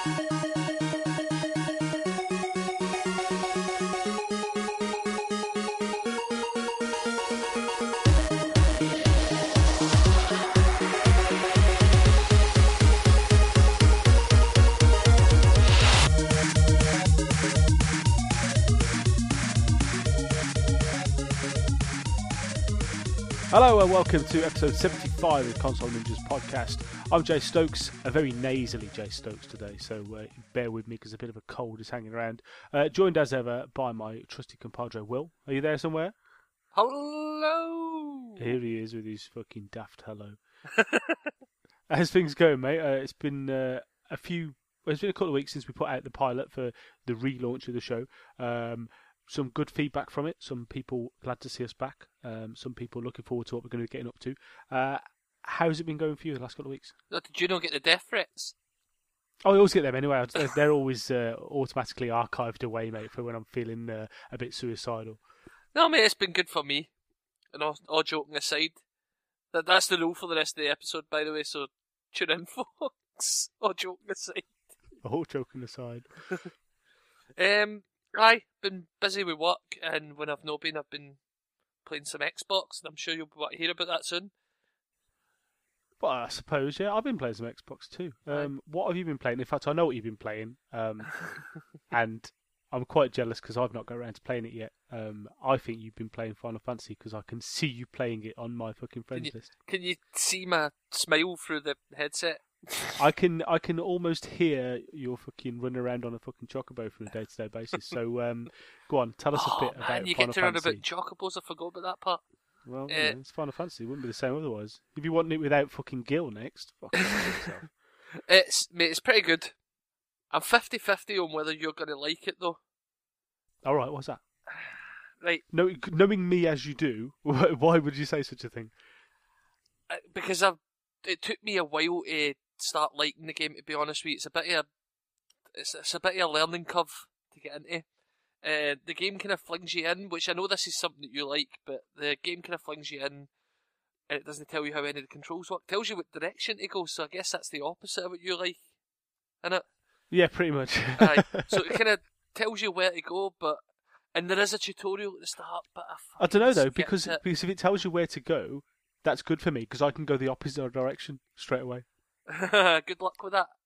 Hello and welcome to episode 75 of the Console Ninjas podcast. I'm Jay Stokes, a very nasally Jay Stokes today, so bear with me because a bit of a cold is hanging around. Joined as ever by my trusty compadre Will. Are you there somewhere? Hello! Here he is with his fucking daft hello. How's things going, mate? It's been it's been a couple of weeks since we put out the pilot for the relaunch of the show. Some good feedback from it. Some people glad to see us back. Some people looking forward to what we're going to be getting up to. How's it been going for you the last couple of weeks? Did you not get the death threats? Oh, I always get them anyway. They're always automatically archived away, mate, for when I'm feeling a bit suicidal. No, mate, it's been good for me. And all joking aside, that's the rule for the rest of the episode, by the way, so tune in, folks. All joking aside. All joking aside. I've been busy with work, and when I've not been, I've been playing some Xbox, and I'm sure you'll want to hear about that soon. Well, I suppose, yeah. I've been playing some Xbox too. What have you been playing? In fact, I know what you've been playing, and I'm quite jealous because I've not got around to playing it yet. I think you've been playing Final Fantasy because I can see you playing it on my fucking friends list. Can you see my smile through the headset? I can almost hear your fucking running around on a fucking chocobo from a day-to-day basis. So, go on, tell us a bit about Final Fantasy. You get to run about chocobos. I forgot about that part. Well, it's Final Fantasy. It wouldn't be the same otherwise. If you want it without fucking Gil next, fuck yourself. It's pretty good. I'm 50-50 on whether you're going to like it, though. All right, what's that? Right. Knowing me as you do, why would you say such a thing? Because it took me a while to start liking the game, to be honest with you. It's a bit of a learning curve to get into. The game kind of flings you in, which I know this is something that you like, but the game kind of flings you in, and it doesn't tell you how any of the controls work. It tells you what direction to go, so I guess that's the opposite of what you like, innit? Yeah, pretty much. Aye. So it kind of tells you where to go, and there is a tutorial at the start, but I don't know though, because if it tells you where to go, that's good for me, because I can go the opposite direction straight away. Good luck with that.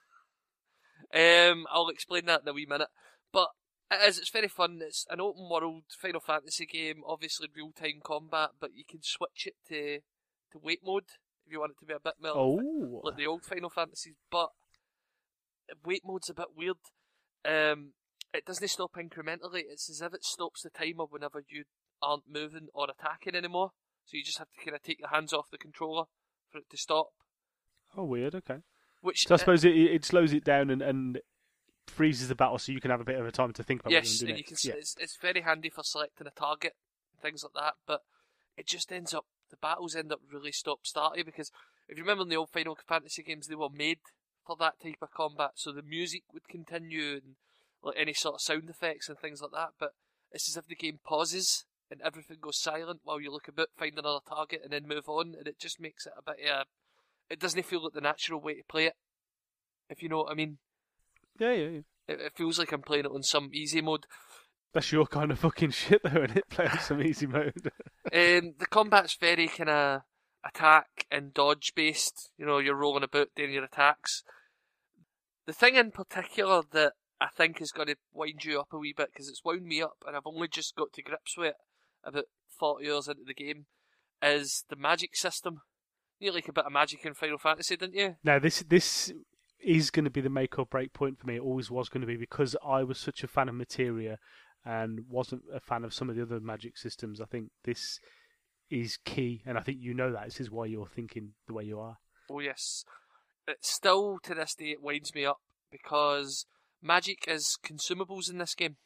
I'll explain that in a wee minute. But it's very fun. It's an open world Final Fantasy game, obviously real time combat, but you can switch it to wait mode if you want it to be a bit more like the old Final Fantasies. But wait mode's a bit weird. It doesn't stop incrementally. It's as if it stops the timer whenever you aren't moving or attacking anymore. So you just have to kind of take your hands off the controller for it to stop. Oh, weird, okay. So I suppose it slows it down and freezes the battle so you can have a bit of a time to think about what you're doing. Yes, it's very handy for selecting a target and things like that, but it just the battles end up really stop-starty, because if you remember in the old Final Fantasy games, they were made for that type of combat, so the music would continue and like any sort of sound effects and things like that, but it's as if the game pauses and everything goes silent while you look about, find another target, and then move on, and it just makes it a bit it doesn't feel like the natural way to play it, if you know what I mean. Yeah. It feels like I'm playing it on some easy mode. That's your kind of fucking shit, though, isn't it? Playing some easy mode. The combat's very kind of attack and dodge based. You know, you're rolling about doing your attacks. The thing in particular that I think is going to wind you up a wee bit, because it's wound me up and I've only just got to grips with it about 40 hours into the game, is the magic system. You like a bit of magic in Final Fantasy, didn't you? Now, this is going to be the make or break point for me. It always was going to be, because I was such a fan of Materia and wasn't a fan of some of the other magic systems. I think this is key, and I think you know that. This is why you're thinking the way you are. Oh, yes. It still, to this day, it winds me up, because magic is consumables in this game.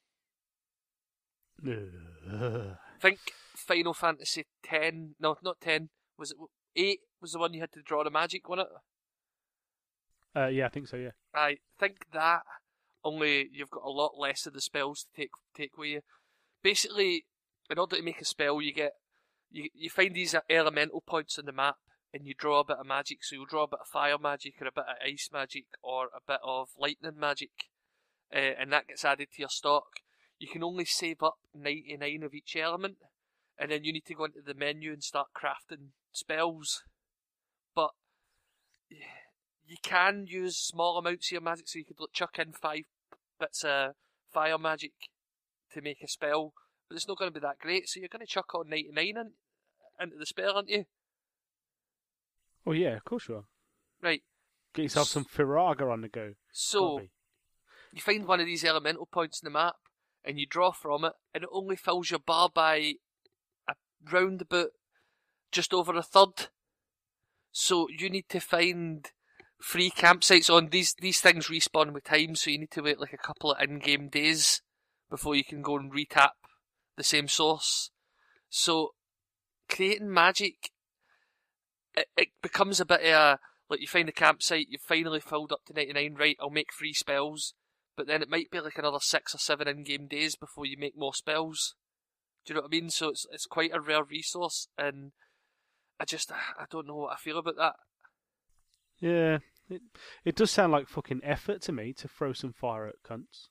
Think Final Fantasy 10, no, not 10, was it 8 was the one you had to draw the magic, wasn't it? Yeah, I think so, yeah. I think that, only you've got a lot less of the spells to take with you. Basically, in order to make a spell, you find these elemental points on the map, and you draw a bit of magic. So you'll draw a bit of fire magic or a bit of ice magic or a bit of lightning magic, and that gets added to your stock. You can only save up 99 of each element, and then you need to go into the menu and start crafting spells. But you can use small amounts of your magic, so you could chuck in 5 bits of fire magic to make a spell, but it's not going to be that great, so you're going to chuck all 99 into the spell, aren't you? Oh yeah, of course you are. Right. Get yourself some Firaga on the go. So, you find one of these elemental points in the map, and you draw from it, and it only fills your bar by round about just over a third. So you need to find free campsites on these things respawn with time, so you need to wait like a couple of in-game days before you can go and retap the same source. So creating magic, it becomes a bit of a, like, you find a campsite, you've finally filled up to 99, right, I'll make 3 spells, but then it might be like another 6 or 7 in-game days before you make more spells. Do you know what I mean? So it's quite a rare resource, and I don't know what I feel about that. Yeah, it does sound like fucking effort to me to throw some fire at cunts.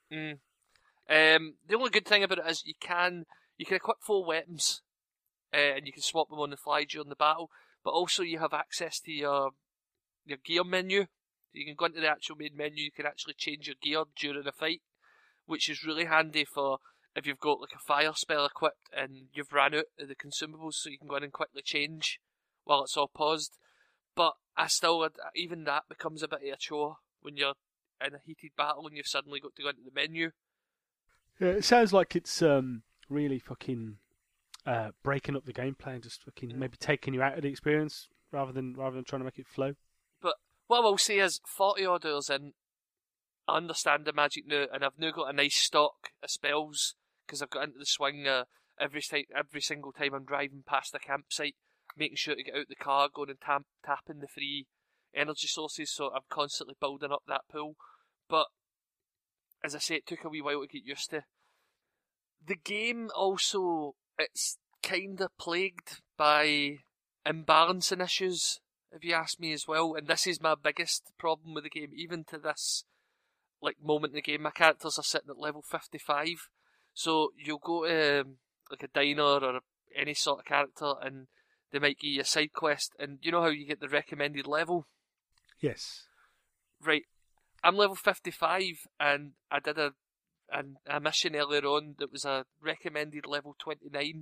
The only good thing about it is you can equip 4 weapons, and you can swap them on the fly during the battle, but also you have access to your gear menu. You can go into the actual main menu, you can actually change your gear during a fight, which is really handy for if you've got like a fire spell equipped and you've ran out of the consumables, so you can go in and quickly change while it's all paused. But even that becomes a bit of a chore when you're in a heated battle and you've suddenly got to go into the menu. Yeah, it sounds like it's really fucking breaking up the gameplay and just fucking maybe taking you out of the experience rather than trying to make it flow. But what I will say is, 40 odd hours in, I understand the magic now, and I've now got a nice stock of spells because I've got into the swing every single time I'm driving past a campsite, making sure to get out the car, going and tapping the free energy sources, so I'm constantly building up that pool. But as I say, it took a wee while to get used to. The game also, it's kind of plagued by imbalancing issues, if you ask me as well, and this is my biggest problem with the game, even to this moment in the game. My characters are sitting at level 55, so you'll go to like a diner or any sort of character, and they might give you a side quest, and you know how you get the recommended level? Yes. Right. I'm level 55, and I did a mission earlier on that was a recommended level 29,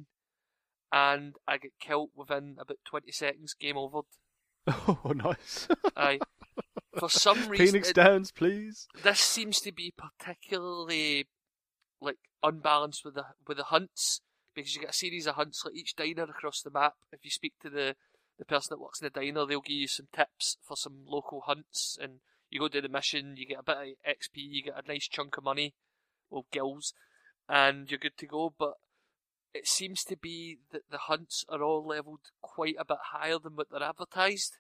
and I get killed within about 20 seconds, game over. Oh, nice. Aye. For some reason, Phoenix Downs, please. This seems to be particularly unbalanced with the hunts, because you get a series of hunts, like each diner across the map. If you speak to the person that works in the diner, they'll give you some tips for some local hunts, and you go do the mission, you get a bit of XP, you get a nice chunk of money, well, gills, and you're good to go. But it seems to be that the hunts are all levelled quite a bit higher than what they're advertised.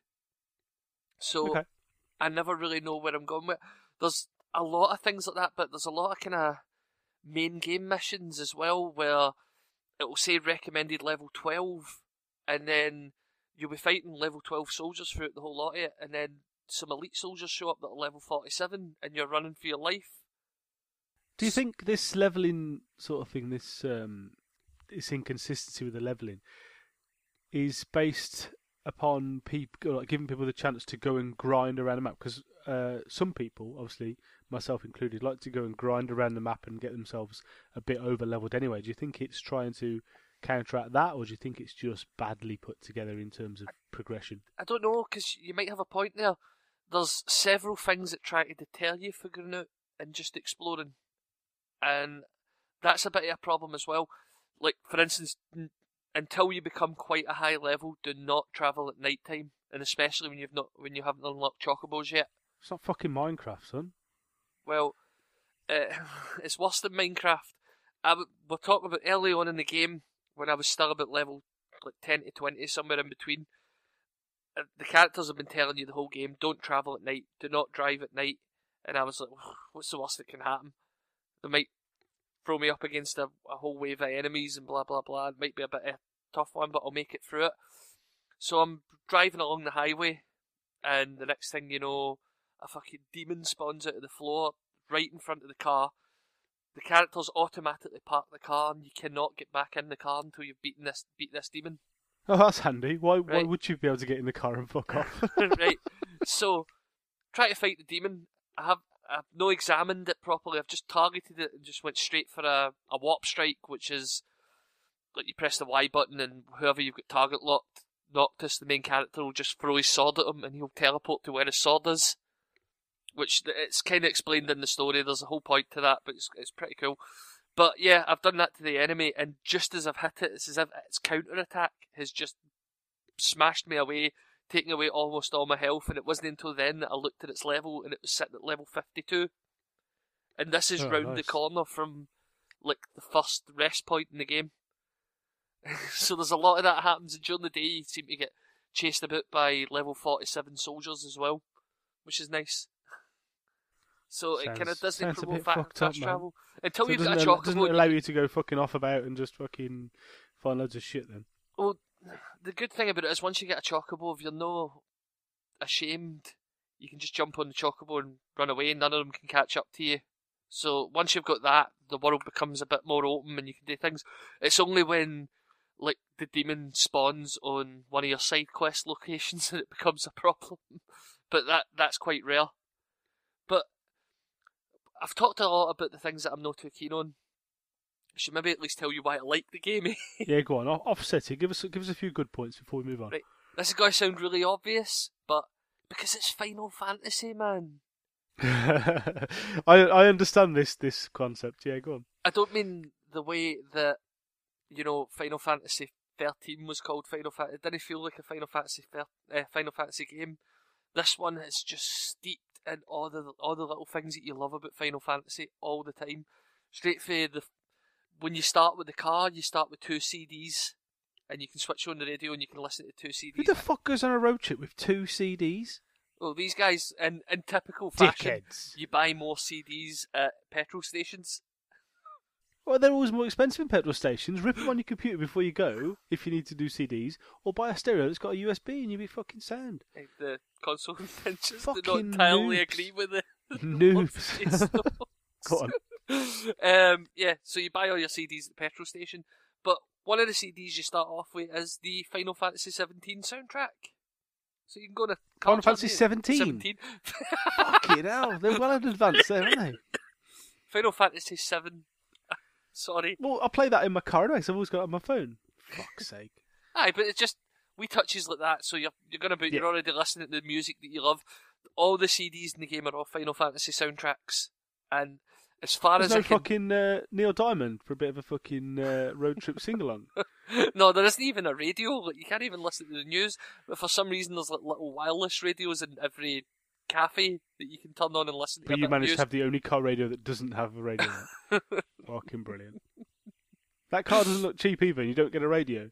So okay. I never really know where I'm going with it. There's a lot of things like that, but there's a lot of kind of main game missions as well, where it will say recommended level 12, and then you'll be fighting level 12 soldiers throughout the whole lot of it, and then some elite soldiers show up that are level 47, and you're running for your life. Do you think this leveling sort of thing, this inconsistency with the leveling, is based upon people, giving people the chance to go and grind around the map? Because some people, obviously myself included, like to go and grind around the map and get themselves a bit over leveled anyway. Do you think it's trying to counteract that, or do you think it's just badly put together in terms of progression? I don't know, because you might have a point there. There's several things that try to deter you figuring out and just exploring, and that's a bit of a problem as well. Like, for instance, until you become quite a high level, do not travel at night time, and especially when you haven't unlocked chocobos yet. It's not fucking Minecraft, son. Well, it's worse than Minecraft. We're talking about early on in the game, when I was still about level 10 to 20, somewhere in between. The characters have been telling you the whole game, don't travel at night, do not drive at night. And I was like, what's the worst that can happen? They might throw me up against a whole wave of enemies and blah blah blah. It might be a bit of a tough one, but I'll make it through it. So I'm driving along the highway, and the next thing you know, a fucking demon spawns out of the floor right in front of the car. The characters automatically park the car, and you cannot get back in the car until you've beat this demon. Oh, that's handy. Why Right. would you be able to get in the car and fuck off? Right. So, try to fight the demon. I've not examined it properly. I've just targeted it and just went straight for a warp strike, which is like you press the Y button and whoever you've got target locked, Noctis, the main character, will just throw his sword at him and he'll teleport to where his sword is. Which it's kind of explained in the story. There's a whole point to that, but it's pretty cool. But yeah, I've done that to the enemy, and just as I've hit it, it's as if its counter-attack has just smashed me away, taking away almost all my health, and it wasn't until then that I looked at its level, and it was sitting at level 52. And this is round the nice. corner from, like, the first rest point in the game. So there's a lot of that happens, and during the day you seem to get chased about by level 47 soldiers as well, which is nice. So it kind of doesn't sounds a promote bit fucked up, fast man. travel. Until So you've doesn't got a it- doesn't it chocobo. allow you to go fucking off about and just fucking find loads of shit then? Well, the good thing about it is once you get a chocobo, if you're no ashamed, you can just jump on the chocobo and run away, and none of them can catch up to you. So once you've got that, the world becomes a bit more open and you can do things. It's only when, like, the demon spawns on one of your side quest locations that it becomes a problem. But that's quite rare. But I've talked a lot about the things that I'm not too keen on. I should maybe at least tell you why I like the game. Yeah, go on. Offset it. Give us a few good points before we move on. Right. This is going to sound really obvious, but because it's Final Fantasy, man. I understand this concept. Yeah, go on. I don't mean the way that, Final Fantasy 13 was called Final Fantasy. It didn't feel like a Final Fantasy game. This one is just steeped in all the little things that you love about Final Fantasy all the time. Straight for when you start with the car, you start with 2 CDs, and you can switch on the radio and you can listen to 2 CDs. Who the fuck goes on a road trip with 2 CDs? Well, these guys, in typical fashion, Dickheads. you buy more CDs at petrol stations. Well, they're always more expensive in petrol stations. Rip them on your computer before you go, if you need to do CDs, or buy a stereo that's got a USB and you'll be fucking sound. Like the console conventions do not Fucking entirely noobs. agree with it. Noobs. Go on. Yeah, so you buy all your CDs at the petrol station, but one of the CDs you start off with is the Final Fantasy 17 soundtrack. So you can go to Final Fantasy 17. 17? Fucking hell, they're well in advance there, aren't they? Final Fantasy 7. Sorry. Well, I play that in my car anyway, so I've always got it on my phone. Fuck's sake. Aye, but it's just wee touches like that. So you're Yeah. already listening to the music that you love. All the CDs in the game are all Final Fantasy soundtracks, and as far There's as no I can, fucking Neil Diamond for a bit of a fucking road trip sing-along. no, there isn't even a radio. Like you can't even listen to the news. But for some reason, there's like little wireless radios in every cafe that you can turn on and listen to. But a you bit of managed news. to have the only car radio that doesn't have a radio in it. Fucking brilliant. That car doesn't look cheap either, and you don't get a radio.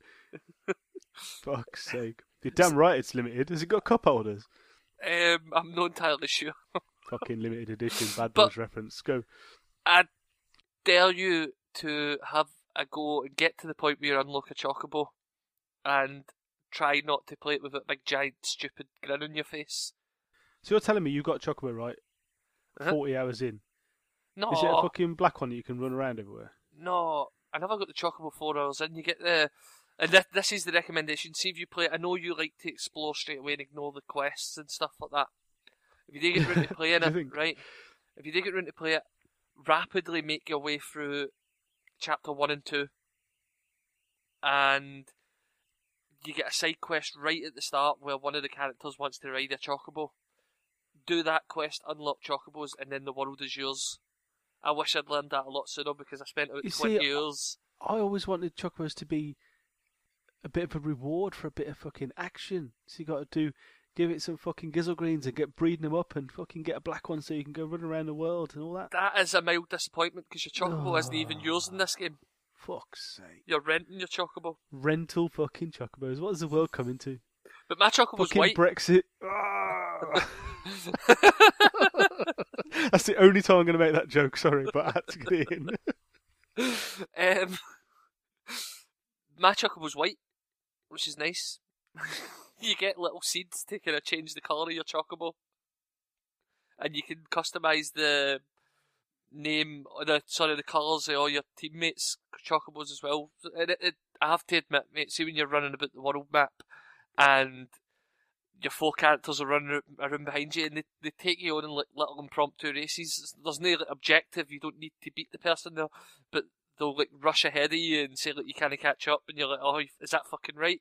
Fuck's sake. You're damn right it's limited. Has it got cup holders? I'm not entirely sure. Fucking limited edition, Bad But- Boys reference. Go. I dare you to have a go and get to the point where you unlock a chocobo and try not to play it with a big giant stupid grin on your face. So you're telling me you got Chocobo right Uh-huh. 40 hours in? No, Is it a fucking black one that you can run around everywhere? no, I never got the chocobo 4 hours in. You get and this is the recommendation. See if you play it. I know you like to explore straight away and ignore the quests and stuff like that. If you do get round to playing Do you it, think? right? If you do get round to play it, rapidly make your way through chapter 1 and 2, and you get a side quest right at the start where one of the characters wants to ride a chocobo. Do that quest, unlock chocobos, and then the world is yours. I wish I'd learned that a lot sooner because I spent about You 20 see, years. I always wanted Chocobos to be a bit of a reward for a bit of fucking action. So you got to give it some fucking gizzle greens and get breeding them up and fucking get a black one so you can go run around the world and all that. That is a mild disappointment because your chocobo isn't even yours in this game. Fuck's sake. You're renting your chocobo. Rental fucking Chocobos. What is the world coming to? But my chocobo's Fucking white. Brexit. Ah. That's the only time I'm going to make that joke, sorry, but I had to get it in. My chocobo's white, which is nice. You get little seeds to kind of change the colour of your chocobo. And you can customise the name, the colours of all your teammates' chocobos as well. And I have to admit, mate, see when you're running about the world map and your 4 characters are running around behind you and they take you on in like little impromptu races. There's no like objective, you don't need to beat the person there, but they'll like rush ahead of you and say like you can't catch up and you're like, oh, is that fucking right?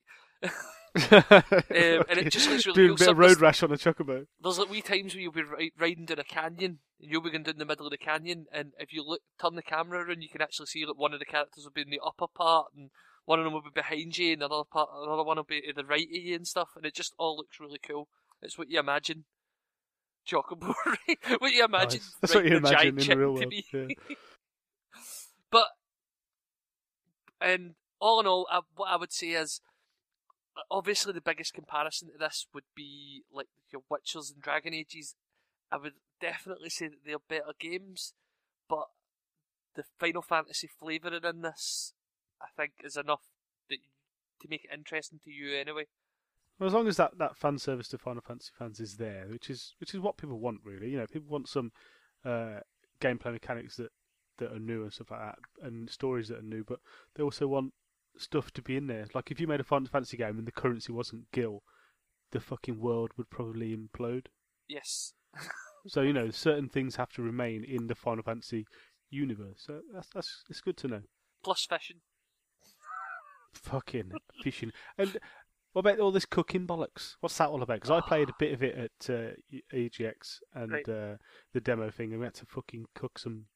And it just looks really doing cool. a bit of road rash on a chocobo. There's like wee times where you'll be riding down a canyon and you'll be going down the middle of the canyon, and if you turn the camera around, you can actually see like one of the characters will be in the upper part and one of them will be behind you and another one will be to the right of you and stuff, and it just all looks really cool. It's what you imagine chocobo, right? What you imagine, nice. That's what you imagine in the real world. Yeah. But, and all in all, what I would say is, obviously the biggest comparison to this would be like your Witchers and Dragon Ages. I would definitely say that they're better games, but the Final Fantasy flavouring in this, I think, is enough to make it interesting to you anyway. Well, as long as that fan service to Final Fantasy fans is there, which is what people want, really. You know, people want some gameplay mechanics that are new and stuff like that, and stories that are new, but they also want stuff to be in there. Like, if you made a Final Fantasy game and the currency wasn't Gil, the fucking world would probably implode. Yes. So, you know, certain things have to remain in the Final Fantasy universe. So that's it's good to know. Plus fishing. Fucking fishing. And what about all this cooking bollocks? What's that all about? Because I played a bit of it at EGX and Right. The demo thing, and we had to fucking cook some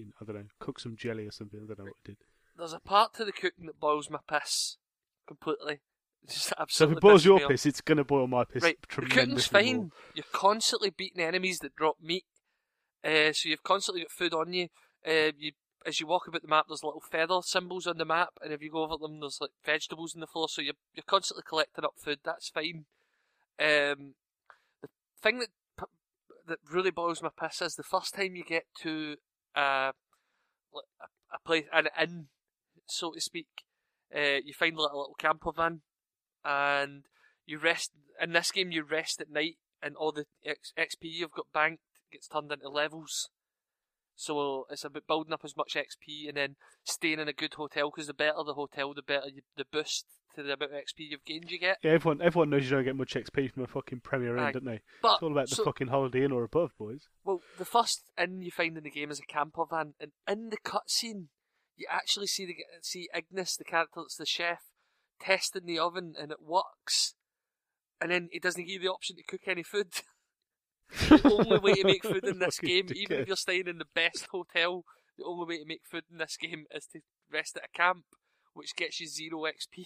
jelly or something. I don't know what we did. There's a part to the cooking that boils my piss completely. It's just So if absolutely it boils pisses your me off. piss, it's going to boil my piss Right, the cooking's tremendously fine. more. You're constantly beating enemies that drop meat. So you've constantly got food on you. As you walk about the map, there's little feather symbols on the map, and if you go over them, there's like vegetables on the floor. So you're constantly collecting up food. That's fine. The thing that really boils my piss is the first time you get to a place, an inn, so to speak. You find like a little camper van, and you rest. In this game, you rest at night, and all the XP you've got banked gets turned into levels. So it's about building up as much XP and then staying in a good hotel, because the better the hotel, the better the boost to the amount of XP you've gained you get. Yeah, everyone knows you don't get much XP from a fucking Premier Inn, Aye. don't they? But, It's all about the fucking Holiday Inn or above, boys. Well, the first inn you find in the game is a camper van, and in the cutscene, you actually see Ignis, the character that's the chef, testing the oven, and it works. And then he doesn't give you the option to cook any food. The only way to make food in this Fucking game, even if you're staying in the best hotel, the only way to make food in this game is to rest at a camp, which gets you 0 XP.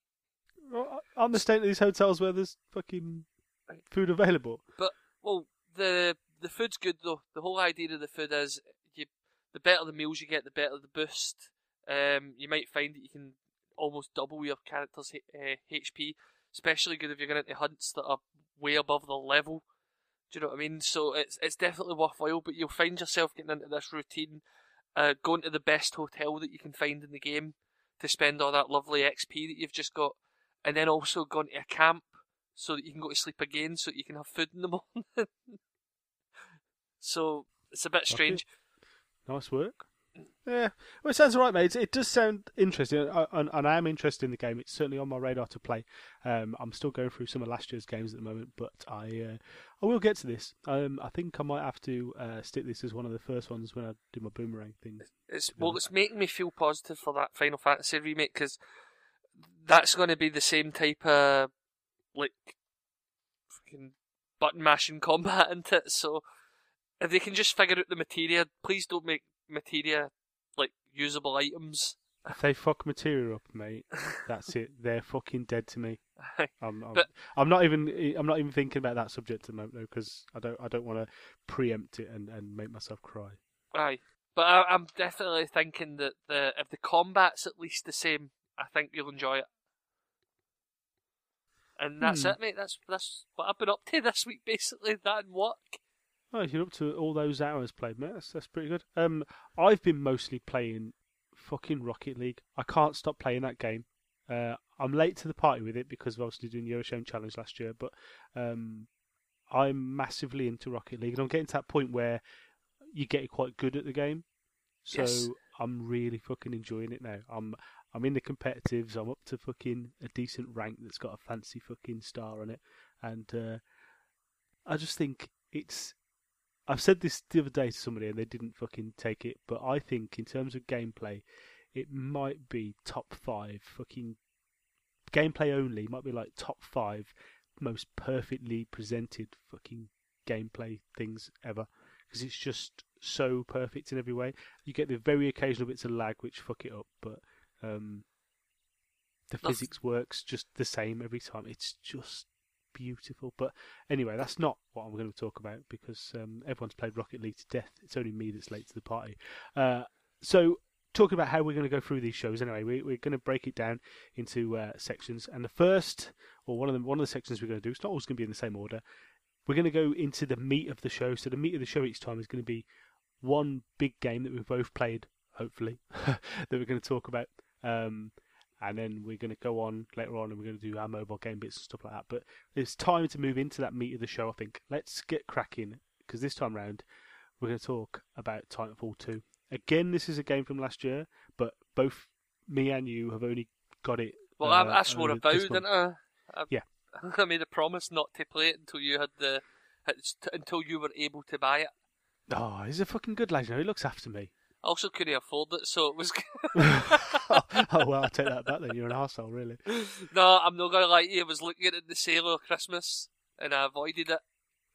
Well, I'm the state of these hotels where there's fucking food available. But, well, the food's good though. The whole idea of the food is the better the meals you get, the better the boost. You might find that you can almost double your character's HP, especially good if you're going into hunts that are way above their level. Do you know what I mean? So it's definitely worthwhile, but you'll find yourself getting into this routine, going to the best hotel that you can find in the game to spend all that lovely XP that you've just got, and then also going to a camp so that you can go to sleep again, so that you can have food in the morning. So it's a bit strange. Nice work. Yeah, well, it sounds alright, mate. It does sound interesting, and I am interested in the game. It's certainly on my radar to play. I'm still going through some of last year's games at the moment, but I will get to this. I think I might have to stick this as one of the first ones when I do my Boomerang thing. It's making me feel positive for that Final Fantasy remake, because that's going to be the same type of like fucking button mashing combat, isn't it? So if they can just figure out the materia, please don't make materia like usable items. If they fuck materia up, mate, that's it. They're fucking dead to me. I'm not even thinking about that subject at the moment, though, because I don't want to preempt it and make myself cry. Aye, but I'm definitely thinking that if the combat's at least the same, I think you'll enjoy it. And that's it, mate. That's what I've been up to this week, basically. That and work. Oh, you're up to all those hours played, mate. That's pretty good. I've been mostly playing fucking Rocket League. I can't stop playing that game. I'm late to the party with it because of obviously doing the Euroshame Challenge last year, but I'm massively into Rocket League, and I'm getting to that point where you get quite good at the game. So Yes. I'm really fucking enjoying it now. I'm in the competitives. I'm up to fucking a decent rank that's got a fancy fucking star on it, and I just think it's. I've said this the other day to somebody and they didn't fucking take it, but I think in terms of gameplay, it might be top 5 fucking gameplay only. Might be like top 5 most perfectly presented fucking gameplay things ever, because it's just so perfect in every way. You get the very occasional bits of lag which fuck it up, but the physics works just the same every time. It's just beautiful. But anyway, that's not what I'm going to talk about because everyone's played Rocket League to death. It's only me that's late to the party. So talking about how we're going to go through these shows. Anyway, we're going to break it down into sections, and the first, or one of the sections we're going to do. It's not always going to be in the same order. We're going to go into the meat of the show. So the meat of the show each time is going to be one big game that we've both played, hopefully, that we're going to talk about. And then we're going to go on later on and we're going to do our mobile game bits and stuff like that. But it's time to move into that meat of the show, I think. Let's get cracking, because this time round we're going to talk about Titanfall 2. Again, this is a game from last year, but both me and you have only got it. Well, I swore a vow, didn't I? Yeah. I made a promise not to play it until you until you were able to buy it. Oh, he's a fucking good lad. You know, he looks after me. I also couldn't afford it, so it was. Oh well, I'll take that back then. You're an arsehole, really. No, I'm not gonna lie to you. I was looking at it in the sale of Christmas, and I avoided it.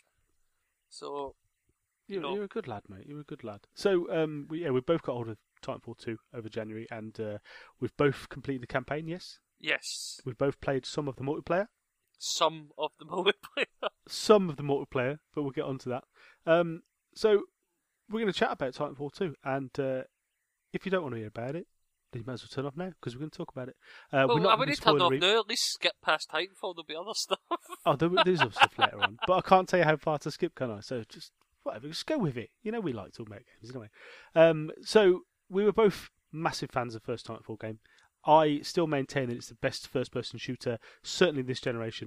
So. You're a good lad, mate. You're a good lad. So, we've both got hold of Titanfall 2 over January, and we've both completed the campaign, yes? Yes. We've both played some of the multiplayer. Some of the multiplayer. Some of the multiplayer, but we'll get onto that. So, we're going to chat about Titanfall 2, and if you don't want to hear about it, then you might as well turn off now, because we're going to talk about it. Well, I've already turned off now. At least skip past Titanfall. There'll be other stuff. Oh, there's other stuff later on. But I can't tell you how far to skip, can I? So just... whatever, just go with it. You know we like to make games, anyway. So we were both massive fans of the first Titanfall game. I still maintain that it's the best first-person shooter, certainly this generation,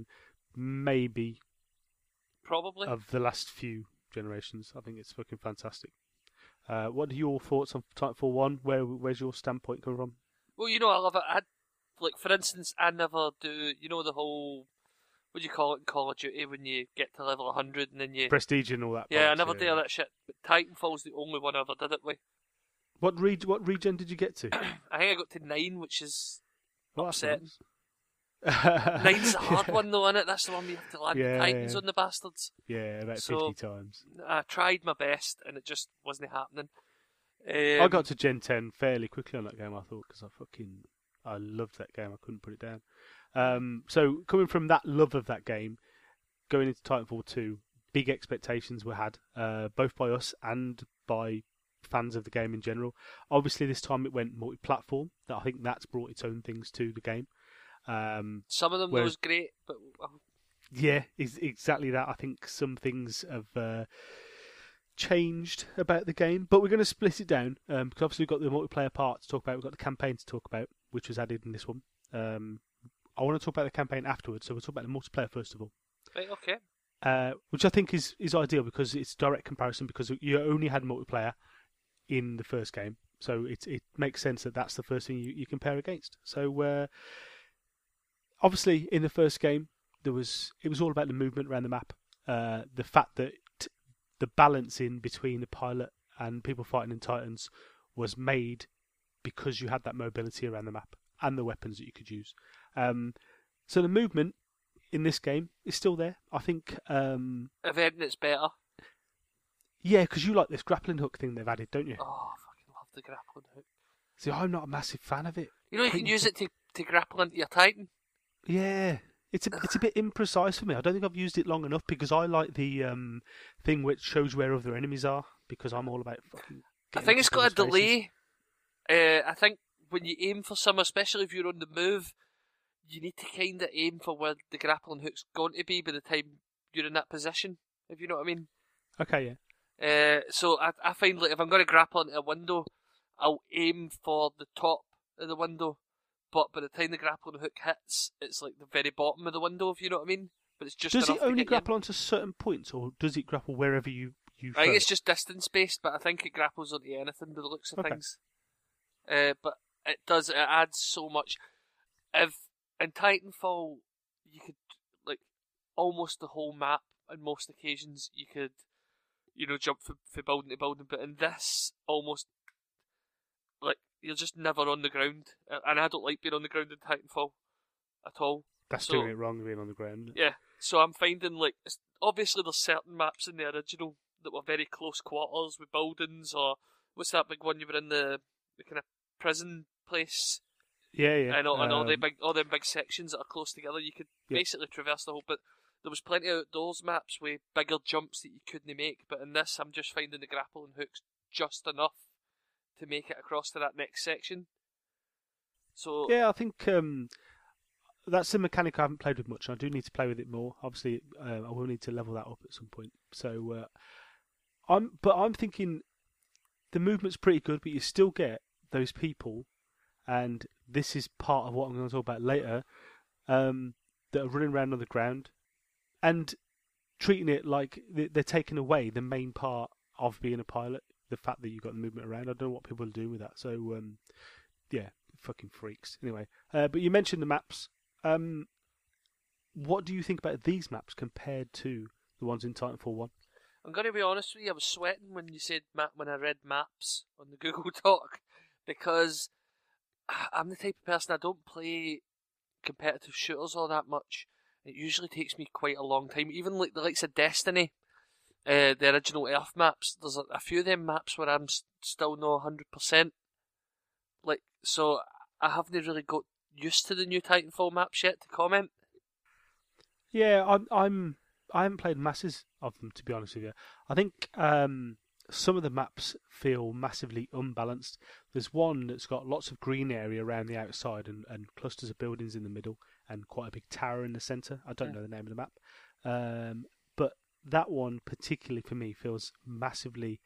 maybe probably of the last few generations. I think it's fucking fantastic. What are your thoughts on Titanfall 1? Where's your standpoint coming from? Well, I love it. Like, for instance, I never do, the whole... what do you call it in Call of Duty when you get to level 100 and then you... Prestige and all that. Yeah, I never do that shit. But Titanfall's the only one I ever did it with. What regen did you get to? I think I got to 9, which is upsetting. Nice. 9's the hard one though, innit? That's the one where you have to land the Titans on the bastards. Yeah, about 50 times. I tried my best and it just wasn't happening. I got to Gen 10 fairly quickly on that game, I thought, because I loved that game. I couldn't put it down. So coming from that love of that game, going into Titanfall 2, big expectations were had, both by us and by fans of the game in general. Obviously, this time it went multi-platform. I think that's brought its own things to the game. Some of them was great, but yeah, exactly that. I think some things have changed about the game, but we're going to split it down because obviously we've got the multiplayer part to talk about. We've got the campaign to talk about, which was added in this one. I want to talk about the campaign afterwards, so we'll talk about the multiplayer first of all. Right, okay. Which I think is ideal because it's direct comparison, because you only had multiplayer in the first game, so it makes sense that that's the first thing you compare against. So obviously in the first game it was all about the movement around the map, the fact that the balance in between the pilot and people fighting in Titans was made because you had that mobility around the map and the weapons that you could use. So the movement in this game is still there. I think... if anything, it's better. Yeah, because you like this grappling hook thing they've added, don't you? Oh, I fucking love the grappling hook. See, I'm not a massive fan of it. You can use it to grapple into your Titan. Yeah. It's a bit imprecise for me. I don't think I've used it long enough because I like the thing which shows where other enemies are, because I'm all about fucking... I think it's got a delay. I think when you aim for some, especially if you're on the move, you need to kind of aim for where the grappling hook's going to be by the time you're in that position, if you know what I mean. Okay, yeah. So I find, like, if I'm going to grapple into a window, I'll aim for the top of the window but by the time the grappling hook hits, it's like the very bottom of the window, if you know what I mean. But it's just Does enough it only to get you in. grapple onto certain points, or does it grapple wherever you I throw? think it's just distance based, but I think it grapples onto anything by the looks of things. But it adds so much. If in Titanfall you could, like, almost the whole map on most occasions you could, jump from building to building, but in this, almost, like, you're just never on the ground, and I don't like being on the ground in Titanfall at all. That's So, doing it wrong, being on the ground. yeah, so I'm finding, like, obviously there's certain maps in the original that were very close quarters with buildings, or what's that big one you were in, the kind of prison place? Yeah. And all them big sections that are close together, you could basically traverse the whole. But there was plenty of those maps with bigger jumps that you couldn't make. But in this, I'm just finding the grappling hooks just enough to make it across to that next section. So yeah, I think that's a mechanic I haven't played with much, and I do need to play with it more. Obviously, I will need to level that up at some point. So I'm thinking the movement's pretty good, but you still get those people, and this is part of what I'm going to talk about later, that are running around on the ground and treating it like they're taking away the main part of being a pilot, the fact that you've got the movement around. I don't know what people are doing with that. So, yeah, fucking freaks. Anyway, but you mentioned the maps. What do you think about these maps compared to the ones in Titanfall 1? I'm going to be honest with you, I was sweating when you said when I read maps on the Google Doc, because I'm the type of person, I don't play competitive shooters all that much. It usually takes me quite a long time. Even like the likes of Destiny, the original Earth maps, there's a few of them maps where I'm still not 100%. Like, so I haven't really got used to the new Titanfall maps yet to comment. Yeah, I haven't played masses of them, to be honest with you. I think some of the maps feel massively unbalanced. There's one that's got lots of green area around the outside and clusters of buildings in the middle and quite a big tower in the centre. I don't know the name of the map. But that one particularly for me feels massively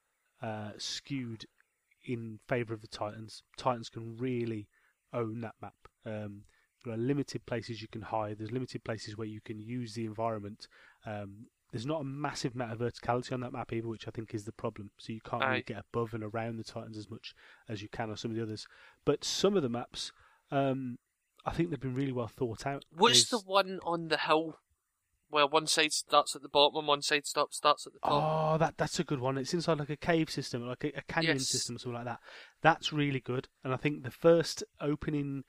skewed in favour of the Titans. Titans can really own that map. There are limited places you can hide. There's limited places where you can use the environment. There's not a massive amount of verticality on that map either, which I think is the problem. So you can't really get above and around the Titans as much as you can on some of the others. But some of the maps, I think they've been really well thought out. What's the one on the hill where one side starts at the bottom and one side starts at the top? Oh, that's a good one. It's inside like a cave system, like a canyon system or something like that. That's really good. And I think the first opening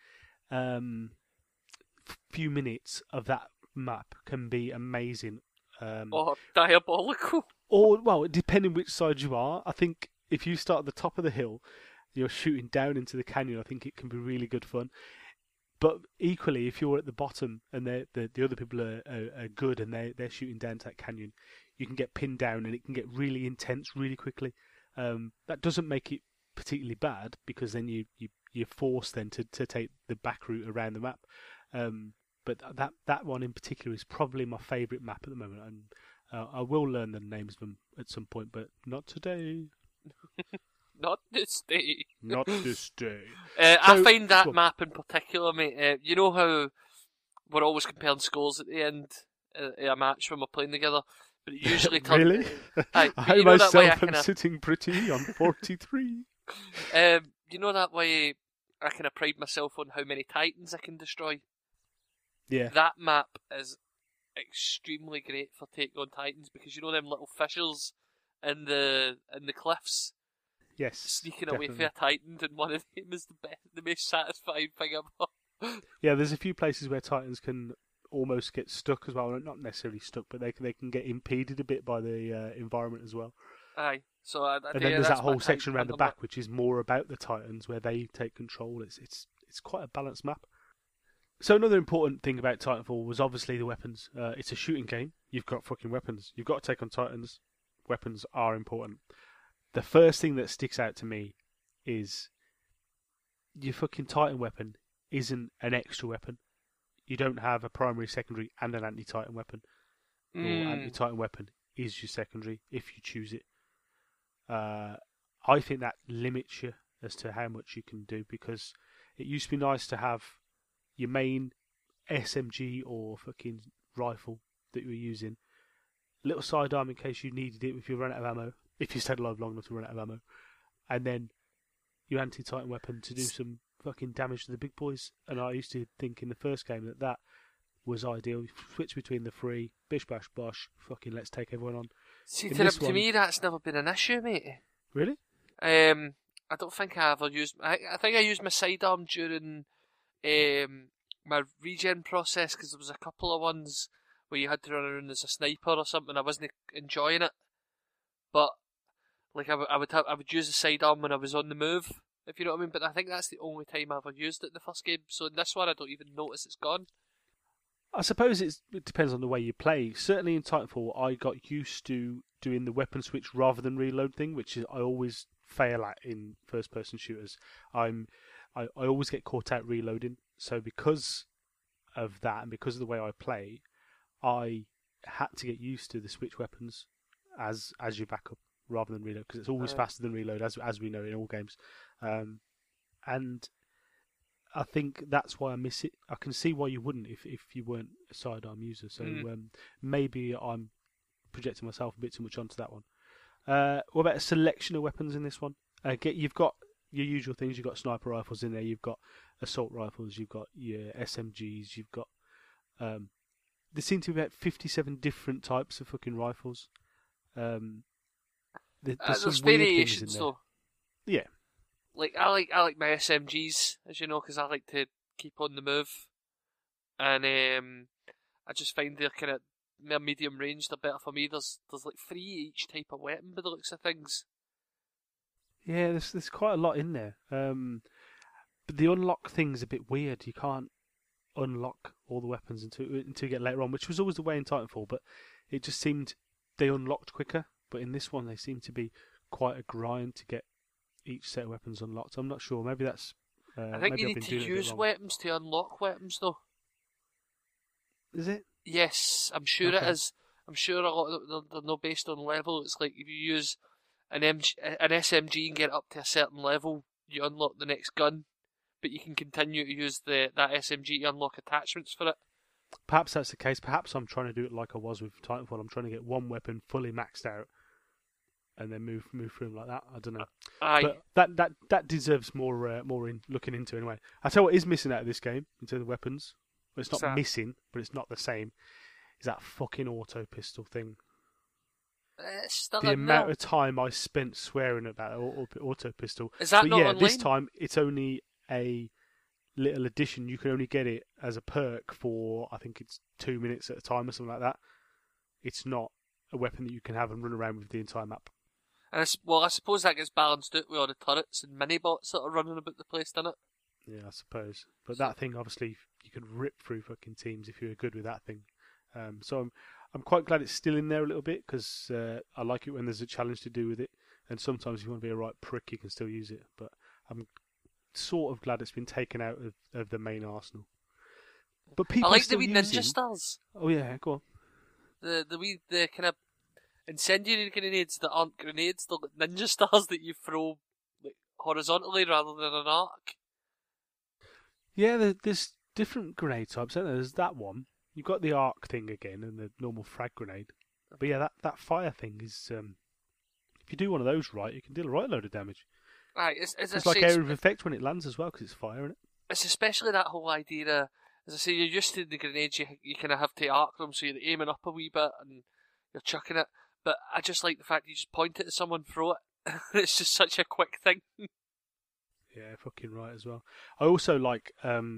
few minutes of that map can be amazing. Diabolical. Or, well, depending which side you are. I think if you start at the top of the hill, you're shooting down into the canyon, I think it can be really good fun. But equally, if you're at the bottom and the other people are good and they're shooting down to that canyon, you can get pinned down and it can get really intense really quickly. That doesn't make it particularly bad, because then you're forced then to take the back route around the map. But that one in particular is probably my favourite map at the moment, and I will learn the names of them at some point, but not today. Not this day. Not this day. I find that map in particular, mate. You know how we're always comparing scores at the end of a match when we're playing together, but it usually turns. Really? I myself am sitting pretty on 43. You know that way I kind of pride myself on how many Titans I can destroy. Yeah. That map is extremely great for taking on Titans, because you know them little fissures in the cliffs. Yes, sneaking definitely away for a Titan, and one of them is the most satisfying thing ever. Yeah, there's a few places where Titans can almost get stuck as well. Not necessarily stuck, but they can get impeded a bit by the environment as well. Aye. So and then there's that whole section around the back, which is more about the Titans, where they take control. It's quite a balanced map. So another important thing about Titanfall was obviously the weapons. It's a shooting game. You've got fucking weapons. You've got to take on Titans. Weapons are important. The first thing that sticks out to me is your fucking Titan weapon isn't an extra weapon. You don't have a primary, secondary, and an anti-Titan weapon. Your anti-Titan weapon is your secondary, if you choose it. I think that limits you as to how much you can do, because it used to be nice to have your main SMG or fucking rifle that you were using, little sidearm in case you needed it if you run out of ammo, if you stayed alive long enough to run out of ammo, and then your anti-Titan weapon to do some fucking damage to the big boys. And I used to think in the first game that was ideal. Switch between the three, bish bash bosh, fucking let's take everyone on. See, to me that's never been an issue, mate. Really? I don't think I ever used. I think I used my sidearm during my regen process, because there was a couple of ones where you had to run around as a sniper or something. I wasn't enjoying it, but like I would use the sidearm when I was on the move, if you know what I mean. But I think that's the only time I ever used it in the first game. So in this one, I don't even notice it's gone. I suppose it depends on the way you play. Certainly in Titanfall, I got used to doing the weapon switch rather than reload thing, which is I always fail at in first-person shooters. I always get caught out reloading. So because of that and because of the way I play, I had to get used to the switch weapons as your backup rather than reload, because it's always faster than reload, as we know in all games. And I think that's why I miss it. I can see why you wouldn't if you weren't a sidearm user. So maybe I'm projecting myself a bit too much onto that one. What about a selection of weapons in this one? You've got your usual things. You've got sniper rifles in there. You've got assault rifles. You've got your SMGs. You've got there seem to be about 57 different types of fucking rifles. There's some variations though. Yeah. Like I like my SMGs, as you know, because I like to keep on the move, and I just find they're kind of more medium range. They're better for me. There's like 3 each type of weapon by the looks of things. Yeah, there's quite a lot in there. But the unlock thing's a bit weird. You can't unlock all the weapons until you get later on, which was always the way in Titanfall. But it just seemed they unlocked quicker. But in this one, they seem to be quite a grind to get each set of weapons unlocked. I'm not sure. Maybe that's. I think you need to use weapons to unlock weapons, though. Is it? Yes, I'm sure it is. I'm sure a lot of them, they're not based on level. It's like if you use an SMG and get up to a certain level, you unlock the next gun, but you can continue to use that SMG to unlock attachments for it. Perhaps that's the case. Perhaps I'm trying to do it like I was with Titanfall. I'm trying to get one weapon fully maxed out, and then move through them like that. I don't know. But that deserves more in looking into anyway. I tell you what is missing out of this game in terms of weapons. Well, it's not missing, but it's not the same. Is that fucking auto pistol thing? The amount of time I spent swearing at that auto pistol. Is that not online? This time it's only a little addition. You can only get it as a perk for, I think it's 2 minutes at a time or something like that. It's not a weapon that you can have and run around with the entire map. And I suppose that gets balanced out with all the turrets and mini-bots that are running about the place, doesn't it? Yeah, I suppose. But that thing, obviously, you could rip through fucking teams if you were good with that thing. So I'm quite glad it's still in there a little bit, because I like it when there's a challenge to do with it. And sometimes if you want to be a right prick, you can still use it. But I'm sort of glad it's been taken out of the main arsenal. But people I like the wee ninja stars. Oh yeah, go on. The kind of incendiary grenades that aren't grenades, they're like ninja stars that you throw like horizontally rather than an arc. Yeah, there's different grenade types, aren't there? There's that one. You've got the arc thing again and the normal frag grenade. But yeah, that fire thing is, if you do one of those right, you can deal a right load of damage. Right, it's like area of effect when it lands as well, because it's fire, isn't it? It's especially that whole idea, as I say, you're used to the grenades, you kind of have to arc them, so you're aiming up a wee bit and you're chucking it. But I just like the fact you just point it at someone, throw it. It's just such a quick thing. Yeah, fucking right as well. I also like,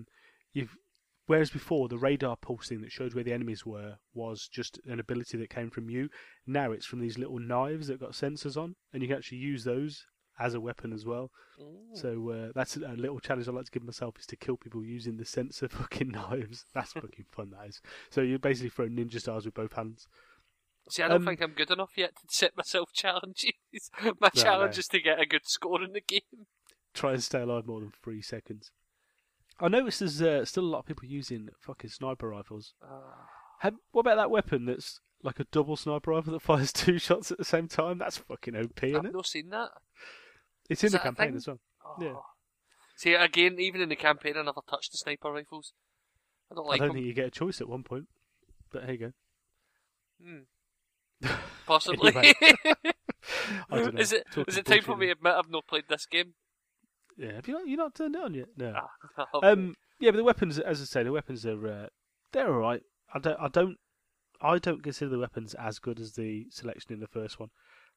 whereas before the radar pulsing that showed where the enemies were was just an ability that came from you, now it's from these little knives that got sensors on, and you can actually use those as a weapon as well. Ooh. So that's a little challenge I like to give myself, is to kill people using the sensor fucking knives. That's fucking fun, that is. So you basically throw ninja stars with both hands. See, I don't think I'm good enough yet to set myself challenges. My challenge is to get a good score in the game. Try and stay alive more than 3 seconds. I noticed there's still a lot of people using fucking sniper rifles. What about that weapon that's like a double sniper rifle that fires 2 shots at the same time? That's fucking OP, isn't it? I've not seen that. It's in the campaign as well. Oh. Yeah. See, again, even in the campaign, I never touched the sniper rifles. I don't like I don't them. think you get a choice at one point. But here you go. Possibly. Anyway. I don't know. Is it time for me to admit I've not played this game? Yeah, have you not turned it on yet? No. Okay. Yeah, but the weapons, as I say, the weapons are they're all right. I don't consider the weapons as good as the selection in the first one.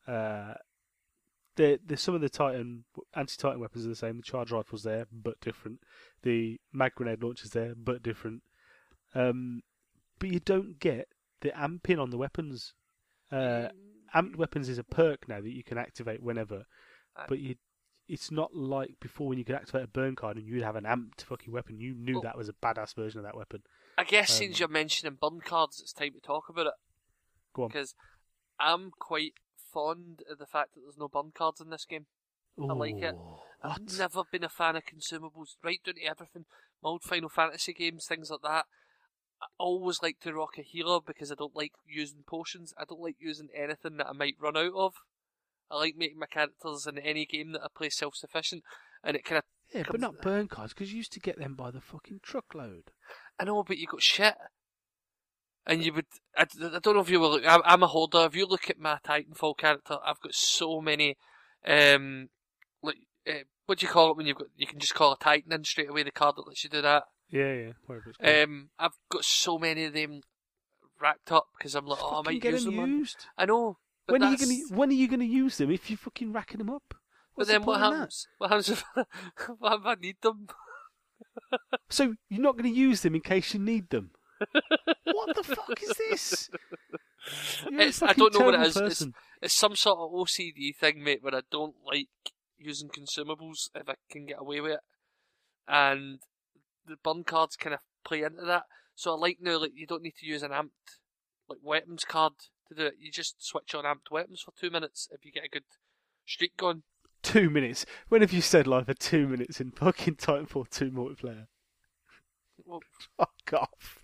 Some of the anti-Titan weapons are the same. The charge rifle's there, but different. The mag grenade launcher's there, but different. But you don't get the amping on the weapons. Amped weapons is a perk now that you can activate whenever, but it's not like before when you could activate a burn card and you'd have an amped fucking weapon. You knew that was a badass version of that weapon. I guess since you're mentioning burn cards, it's time to talk about it. Go on. Because I'm quite fond of the fact that there's no burn cards in this game. Ooh, I like it. What? I've never been a fan of consumables, right down to everything. My old Final Fantasy games, things like that. I always like to rock a healer because I don't like using potions. I don't like using anything that I might run out of. I like making my characters in any game that I play self-sufficient, and it kind of... Yeah, but not burn cards, because you used to get them by the fucking truckload. I know, but you got shit. And you would... I don't know if you will... I'm a holder. If you look at my Titanfall character, I've got so many... what do you call it when you can just call a Titan in straight away, the card that lets you do that? Yeah, whatever it's called. I've got so many of them racked up because I'm like, I might use them. Used. I know. When are you gonna use them if you're fucking racking them up? But then what happens? What happens if I need them? So you're not going to use them in case you need them? What the fuck is this? I don't know what it is. It's some sort of OCD thing, mate, where I don't like using consumables if I can get away with it. And the burn cards kind of play into that. So I like now, like, you don't need to use an amped weapons card to do it. You just switch on amped weapons for 2 minutes if you get a good streak going. 2 minutes? When have you said live for 2 minutes in fucking Titanfall 2 multiplayer? Well, fuck off.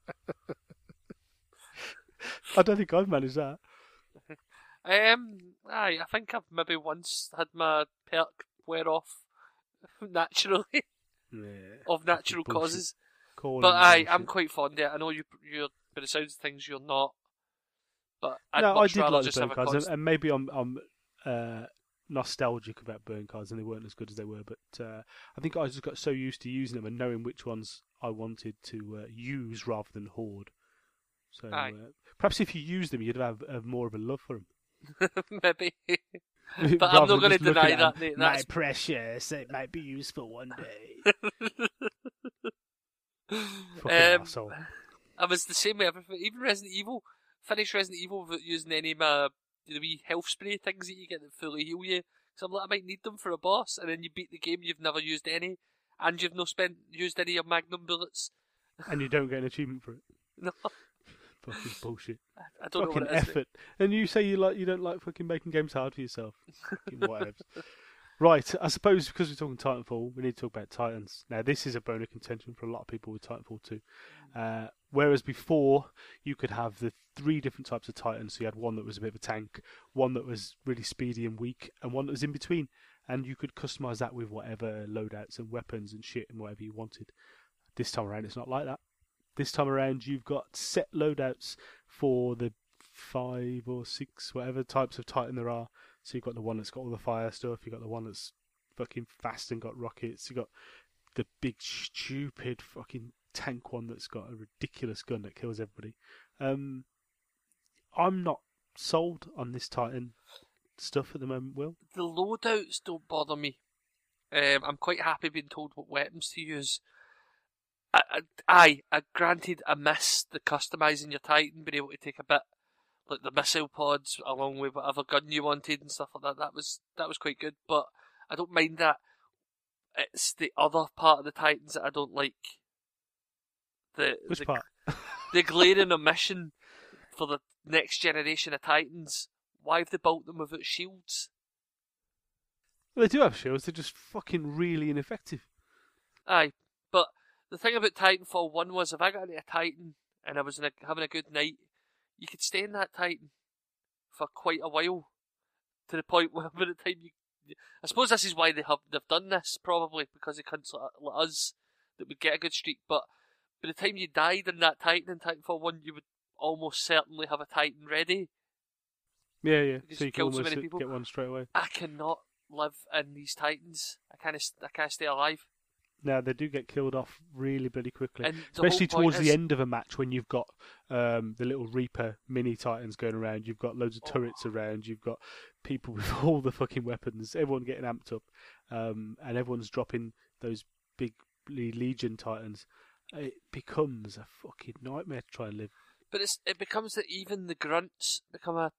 I don't think I've managed that. I think I've maybe once had my perk wear off naturally. Yeah, of natural causes. But I'm quite fond of it. I know you're, by the sounds of things, you're not. But I did like the burn cards, and maybe I'm nostalgic about burn cards, and they weren't as good as they were. But I think I just got so used to using them and knowing which ones I wanted to use rather than hoard. So perhaps if you use them, you'd have more of a love for them. Maybe. But I'm not going to deny that, mate. My precious, it might be useful one day. Fucking asshole. I was the same way. Even Resident Evil. Finished Resident Evil without using any of my the wee health spray things that you get that fully heal you. So I'm like, I might need them for a boss, and then you beat the game, you've never used any, and you've not used any of your Magnum bullets. And you don't get an achievement for it. No. Fucking bullshit. I don't fucking know what it is. Effort. And you say you don't like fucking making games hard for yourself. Fucking whatever. Right, I suppose because we're talking Titanfall, we need to talk about Titans. Now, this is a bone of contention for a lot of people with Titanfall 2. Whereas before, you could have the 3 different types of Titans. So you had one that was a bit of a tank, one that was really speedy and weak, and one that was in between. And you could customise that with whatever loadouts and weapons and shit and whatever you wanted. This time around, it's not like that. This time around, you've got set loadouts for the 5 or 6, whatever types of Titan there are. So you've got the one that's got all the fire stuff, you've got the one that's fucking fast and got rockets, you've got the big stupid fucking tank one that's got a ridiculous gun that kills everybody. I'm not sold on this Titan stuff at the moment, Will. The loadouts don't bother me. I'm quite happy being told what weapons to use. I granted I miss the customising your Titan, being able to take a bit like the missile pods along with whatever gun you wanted and stuff like that. That was quite good, but I don't mind that. It's the other part of the Titans that I don't like. Which part? The glaring omission for the next generation of Titans. Why have they built them without shields? Well, they do have shields, they're just fucking really ineffective. Aye, but the thing about Titanfall 1 was if I got into a Titan and I was having a good night, you could stay in that Titan for quite a while. To the point where by the time you I suppose this is why they've done this, probably because they couldn't let us that would get a good streak. But by the time you died in that Titan in Titanfall 1, you would almost certainly have a Titan ready. Yeah. Because So you you can killed so almost many people. get one straight away. I cannot live in these Titans. I can't stay alive. Now they do get killed off really bloody quickly, And the especially whole point towards is, the end of a match when you've got the little Reaper mini Titans going around. You've got loads of turrets around. You've got people with all the fucking weapons. Everyone getting amped up, and everyone's dropping those big Legion Titans. It becomes a fucking nightmare to try and live. But it becomes that even the grunts become a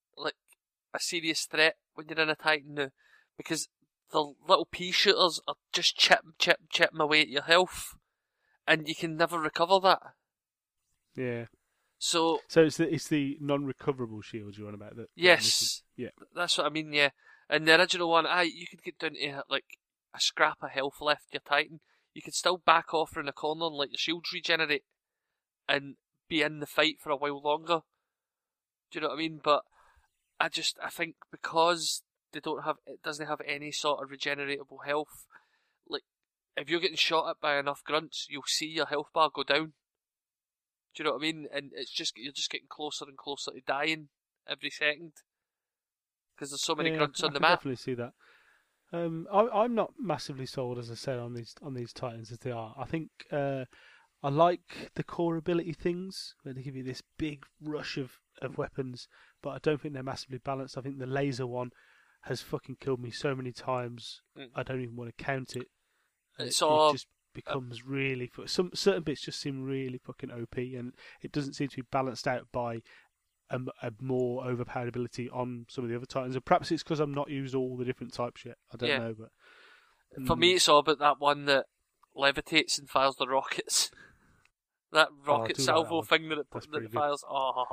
serious threat when you're in a Titan now, because the little pea shooters are just chipping away at your health, and you can never recover that. Yeah. So it's the non-recoverable shields you're on about that. Yes. Yeah. That's what I mean. Yeah. In the original one, you could get down to like a scrap of health left your Titan. You could still back off in a corner and let your shields regenerate, and be in the fight for a while longer. Do you know what I mean? But I think because it doesn't have any sort of regeneratable health. Like, if you're getting shot at by enough grunts, you'll see your health bar go down. Do you know what I mean? And you're just getting closer and closer to dying every second because there's so many grunts on the I map. can definitely see that. I'm not massively sold, as I said, on these Titans as they are. I think I like the core ability things where they give you this big rush of weapons, but I don't think they're massively balanced. I think the laser one has fucking killed me so many times. I don't even want to count it. It just becomes really... Some certain bits just seem really fucking OP, and it doesn't seem to be balanced out by a more overpowered ability on some of the other Titans. And perhaps it's because I'm not used all the different types yet. I don't know, but... For me, it's all about that one that levitates and fires the rockets. That rocket salvo thing that it fires.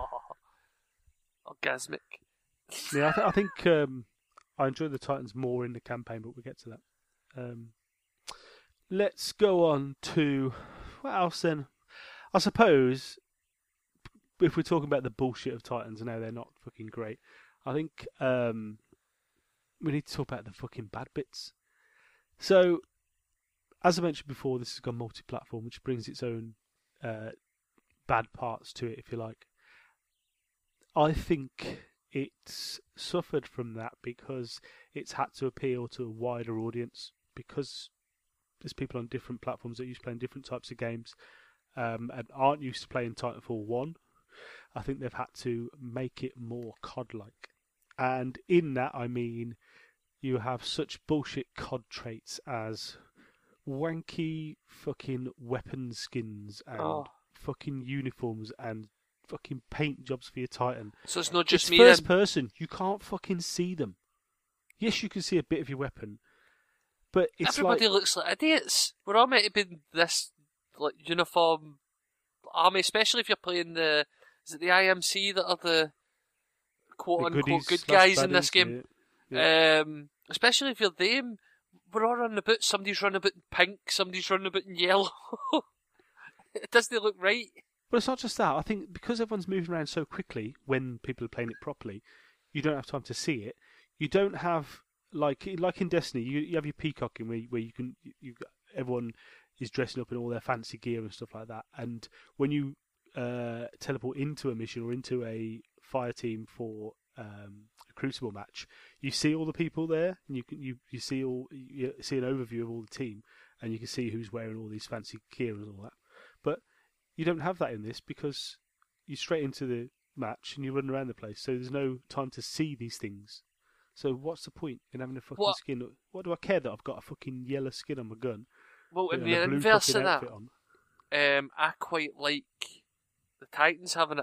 Orgasmic. Yeah, I think I enjoy the Titans more in the campaign, but we'll get to that. Let's go on to... What else then? I suppose, if we're talking about the bullshit of Titans and how they're not fucking great, I think we need to talk about the fucking bad bits. So, as I mentioned before, this has gone multi-platform, which brings its own bad parts to it, if you like. I think it's suffered from that because it's had to appeal to a wider audience, because there's people on different platforms that are used to playing different types of games and aren't used to playing Titanfall 1. I think they've had to make it more COD-like. And in that, I mean, you have such bullshit COD traits as wanky fucking weapon skins and fucking uniforms and fucking paint jobs for your Titan. So it's not just it's me first then? person. You can't fucking see them. Yes, you can see a bit of your weapon, but it's everybody looks like idiots. We're all meant to be this like uniform army, especially if you're playing the IMC that are the quote unquote good guys in this game. Yeah. Especially if you're them. We're all running about. Somebody's running about in pink. Somebody's running about in yellow. It doesn't look right. But it's not just that. I think because everyone's moving around so quickly when people are playing it properly, you don't have time to see it. You don't have like in Destiny, you have your peacocking where everyone is dressing up in all their fancy gear and stuff like that. And when you teleport into a mission or into a fire team for a Crucible match, you see all the people there, and you see an overview of all the team, and you can see who's wearing all these fancy gear and all that. But you don't have that in this because you're straight into the match and you run around the place, so there's no time to see these things. So what's the point in having a fucking skin? What do I care that I've got a fucking yellow skin on my gun? Well, in the inverse of that, I quite like the Titans having it.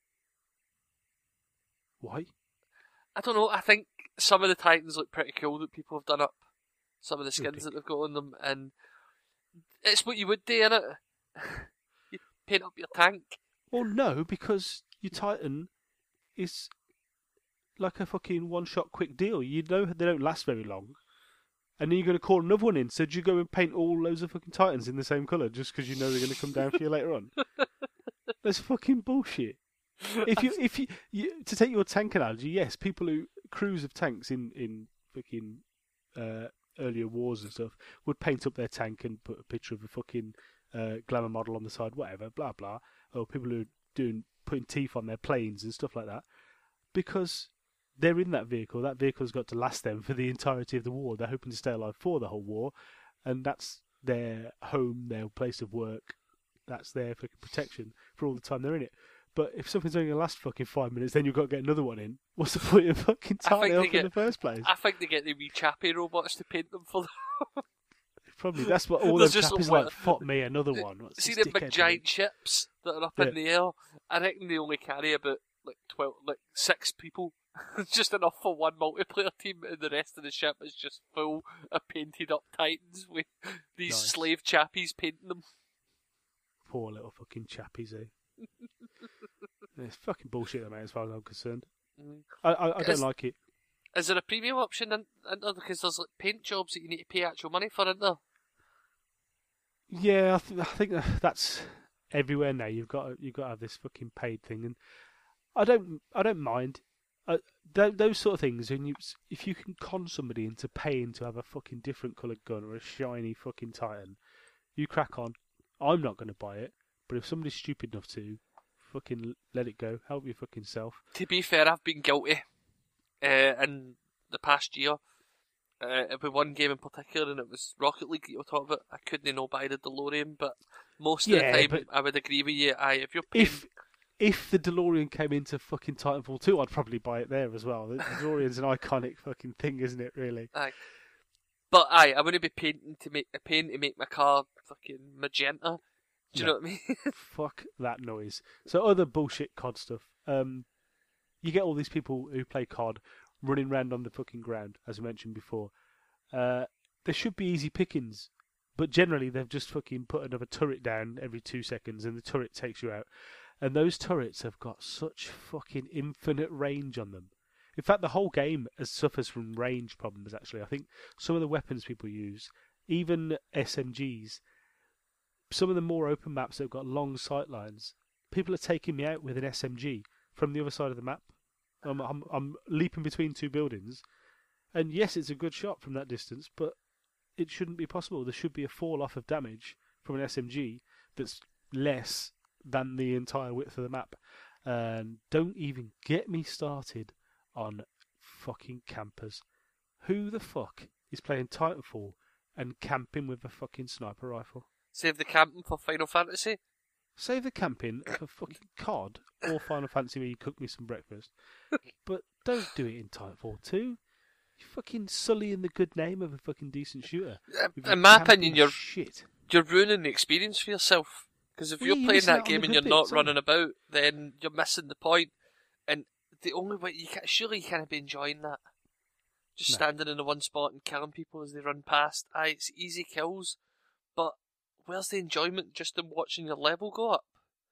Why? I don't know. I think some of the Titans look pretty cool that people have done up. Some of the skins that they've got on them, and it's what you would do, innit? You paint up your tank. Well, no, because your Titan is like a fucking one-shot quick deal. You know they don't last very long. And then you're going to call another one in. So do you go and paint all loads of fucking Titans in the same colour just because you know they're going to come down for you later on? That's fucking bullshit. If you to take your tank analogy, yes, people who crews of tanks in fucking earlier wars and stuff, would paint up their tank and put a picture of a fucking glamour model on the side, whatever, blah blah. Or people who are putting teeth on their planes and stuff like that, because they're in that vehicle. That vehicle's got to last them for the entirety of the war. They're hoping to stay alive for the whole war, and that's their home, their place of work. That's their fucking protection for all the time they're in it. But if something's only going to last fucking 5 minutes, then you've got to get another one in. What's the point of fucking starting off in the first place? I think they get the wee chappy robots to paint them for them. Probably that's what all them chappies like. Fuck me, another one. What's see the big giant ships that are up in the air? I reckon they only carry about 6 people. Just enough for one multiplayer team, and the rest of the ship is just full of painted up Titans with these slave chappies painting them. Poor little fucking chappies, eh? It's fucking bullshit, mate, as far as I'm concerned. I don't like it. Is there a premium option in there? Because there's paint jobs that you need to pay actual money for, isn't there? Yeah, I think that's everywhere now. You've got to have this fucking paid thing, and I don't mind those sort of things. And if you can con somebody into paying to have a fucking different coloured gun or a shiny fucking Titan, you crack on. I'm not going to buy it, but if somebody's stupid enough to, fucking let it go. Help your fucking self. To be fair, I've been guilty in the past year. With one game in particular, and it was Rocket League that you were talking about. I couldn't buy the DeLorean, but most of the time, I would agree with you. If you're paying... if the DeLorean came into fucking Titanfall 2, I'd probably buy it there as well. The DeLorean's an iconic fucking thing, isn't it? Really. Aye. But I wouldn't be paying to make my car fucking magenta. Do you know what I mean? Fuck that noise. So other bullshit COD stuff. You get all these people who play COD running around on the fucking ground, as I mentioned before. There should be easy pickings, but generally they've just fucking put another turret down every 2 seconds, and the turret takes you out. And those turrets have got such fucking infinite range on them. In fact, the whole game suffers from range problems, actually. I think some of the weapons people use, even SMGs, some of the more open maps that have got long sight lines, people are taking me out with an SMG from the other side of the map. I'm leaping between 2 buildings, and yes, it's a good shot from that distance, but it shouldn't be possible. There should be a fall-off of damage from an SMG that's less than the entire width of the map. And don't even get me started on fucking campers. Who the fuck is playing Titanfall and camping with a fucking sniper rifle? Save the camping for Final Fantasy? Save the camping for fucking COD or Final Fantasy where you cook me some breakfast. But don't do it in Titanfall 2. You fucking sullying the good name of a fucking decent shooter. In my opinion, you're ruining the experience for yourself. Because if you're playing that game and you're not running about, then you're missing the point. And the only way surely you can't be enjoying that. Just standing in the one spot and killing people as they run past. Aye, it's easy kills, but where's the enjoyment just in watching your level go up?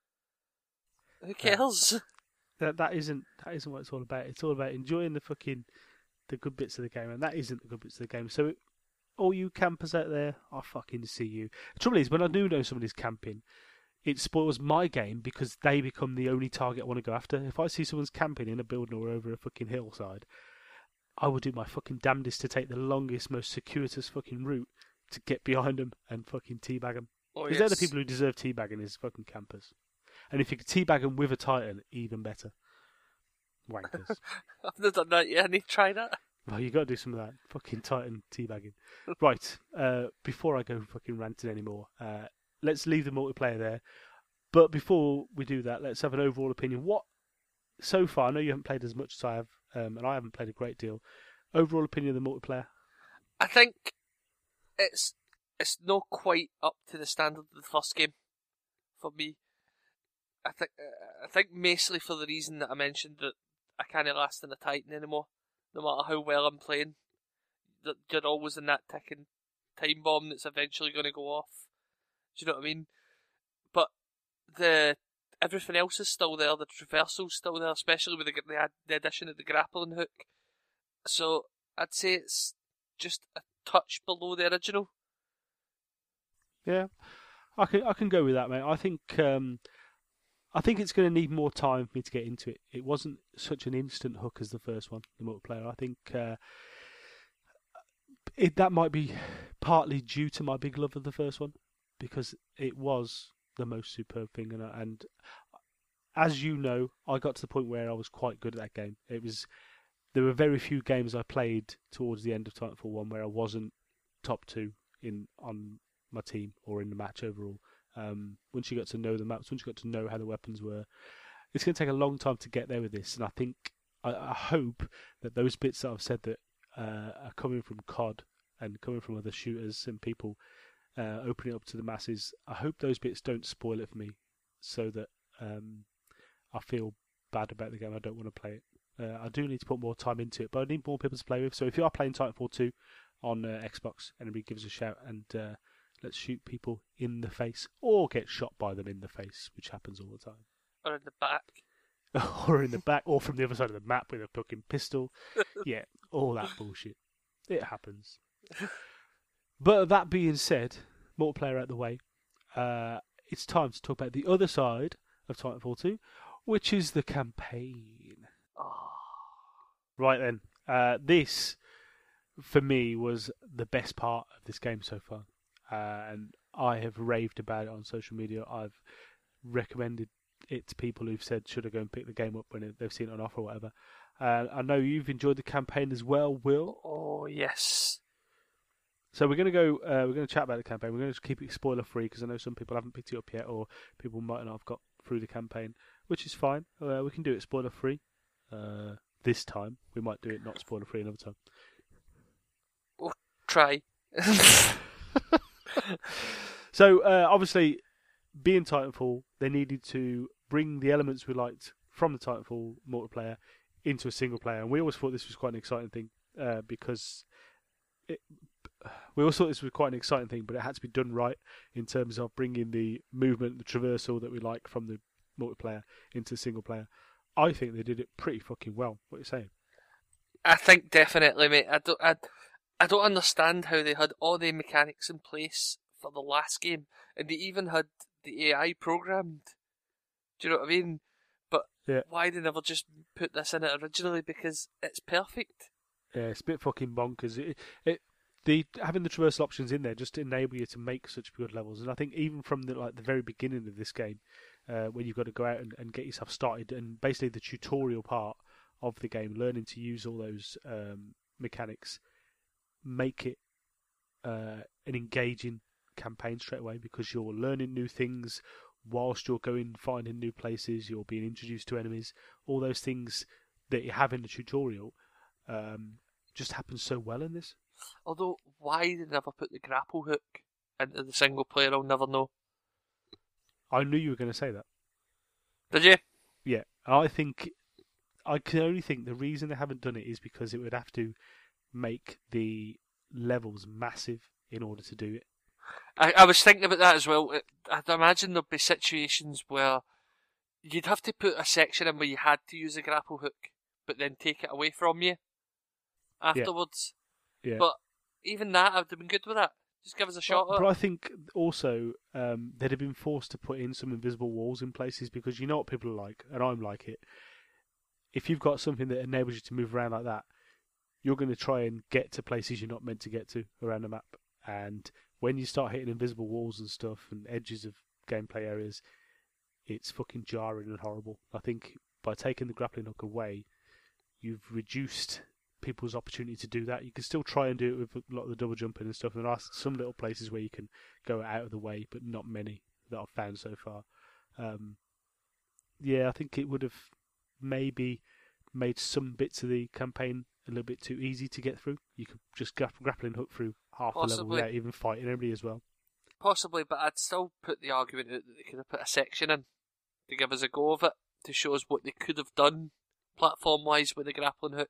Who cares? That isn't what it's all about. It's all about enjoying the good bits of the game, and that isn't the good bits of the game. So, all you campers out there, I fucking see you. The trouble is, when I do know somebody's camping, it spoils my game because they become the only target I want to go after. If I see someone's camping in a building or over a fucking hillside, I will do my fucking damnedest to take the longest, most circuitous fucking route to get behind them and fucking teabag them. Because they're the people who deserve teabagging, is fucking campers. And if you could teabag them with a Titan, even better. Wankers. I've not done that yet. I need to try that. Well, you got to do some of that fucking Titan teabagging. Right, before I go fucking ranting anymore, let's leave the multiplayer there. But before we do that, let's have an overall opinion. What, so far, I know you haven't played as much as I have, and I haven't played a great deal. Overall opinion of the multiplayer? I think it's not quite up to the standard of the first game for me. I think mostly for the reason that I mentioned, that I can't last in a Titan anymore. No matter how well I'm playing, you're always in that ticking time bomb that's eventually going to go off. Do you know what I mean? But everything else is still there. The traversal's still there, especially with the addition of the grappling hook. So I'd say it's just a touch below the original. Yeah, I can go with that, mate. I think it's going to need more time for me to get into it. It wasn't such an instant hook as the first one, the multiplayer. I think that might be partly due to my big love of the first one, because it was the most superb thing, and as you know, I got to the point where I was quite good at that game. There were very few games I played towards the end of Titanfall 1 where I wasn't top 2 on my team or in the match overall. Once you got to know the maps, once you got to know how the weapons were, it's going to take a long time to get there with this. And I think, I hope that those bits that I've said that are coming from COD and coming from other shooters and people opening it up to the masses, I hope those bits don't spoil it for me, so that I feel bad about the game. I don't want to play it. I do need to put more time into it, but I need more people to play with. So if you are playing Titanfall 2 on Xbox, anybody give us a shout, and let's shoot people in the face, or get shot by them in the face, which happens all the time. Or in the back. Or in the back, or from the other side of the map with a fucking pistol. Yeah, all that bullshit. It happens. But that being said, multiplayer out the way, it's time to talk about the other side of Titanfall 2, which is the campaign. Oh. Right then, this for me was the best part of this game so far, and I have raved about it on social media. I've recommended it to people who've said should I go and pick the game up when they've seen it on offer or whatever. I know you've enjoyed the campaign as well, Will. Oh yes. So we're going to go. We're going to chat about the campaign. We're going to keep it spoiler free because I know some people haven't picked it up yet, or people might not have got through the campaign, which is fine. We can do it spoiler free this time. We might do it not spoiler free another time. We'll try. So obviously, being Titanfall, they needed to bring the elements we liked from the Titanfall multiplayer into a single player, and we always thought this was quite an exciting thing because we always thought this was quite an exciting thing, but it had to be done right in terms of bringing the movement, the traversal that we like from the multiplayer into single player. I think they did it pretty fucking well. What are you saying? I think definitely, mate. I don't understand how they had all the mechanics in place for the last game, and they even had the AI programmed. Do you know what I mean? But yeah. Why they never just put this in it originally? Because it's perfect. Yeah, it's a bit fucking bonkers. Having the traversal options in there just enable you to make such good levels, and I think even from the very beginning of this game, when you've got to go out and get yourself started, and basically the tutorial part of the game, learning to use all those mechanics, make it an engaging campaign straight away, because you're learning new things whilst you're going finding new places, you're being introduced to enemies, all those things that you have in the tutorial just happen so well in this. Although, why they never put the grapple hook into the single player, I'll never know. I knew you were going to say that. Did you? Yeah, I can only think the reason they haven't done it is because it would have to make the levels massive in order to do it. I was thinking about that as well. I'd imagine there'd be situations where you'd have to put a section in where you had to use a grapple hook, but then take it away from you afterwards. Yeah. But even that, I'd have been good with that. Just give us a shot at it. But I think also they'd have been forced to put in some invisible walls in places, because you know what people are like, and I'm like it. If you've got something that enables you to move around like that, you're going to try and get to places you're not meant to get to around the map. And when you start hitting invisible walls and stuff and edges of gameplay areas, it's fucking jarring and horrible. I think by taking the grappling hook away, you've reduced people's opportunity to do that. You can still try and do it with a lot of the double jumping and stuff, and there are some little places where you can go out of the way, but not many that I've found so far. I think it would have maybe made some bits of the campaign a little bit too easy to get through. You could just grappling hook through half the level without even fighting anybody as well. Possibly, but I'd still put the argument out that they could have put a section in to give us a go of it, to show us what they could have done platform-wise with the grappling hook.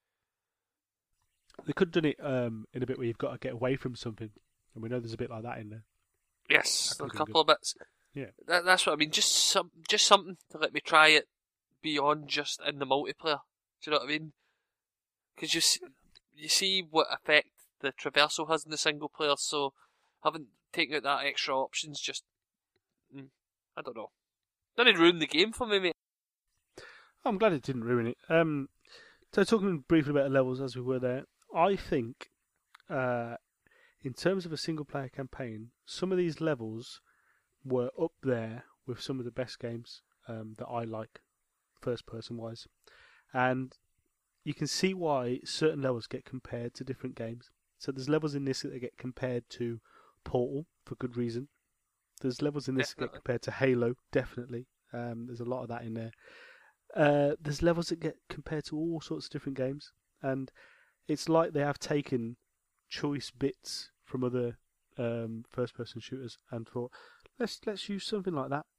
They could have done it in a bit where you've got to get away from something, and we know there's a bit like that in there. Yes, a couple of bits. Yeah, that's what I mean. Just something to let me try it beyond just in the multiplayer. Do you know what I mean? Because you see what effect the traversal has in the single player, so having taken out that extra options just, I don't know. Didn't ruin the game for me, mate. I'm glad it didn't ruin it. So talking briefly about the levels as we were there, I think in terms of a single-player campaign, some of these levels were up there with some of the best games that I like, first-person wise, and you can see why certain levels get compared to different games. So there's levels in this that get compared to Portal for good reason. There's levels in this that get compared to Halo, definitely. There's a lot of that in there. There's levels that get compared to all sorts of different games, and it's like they have taken choice bits from other first-person shooters and thought, let's use something like that,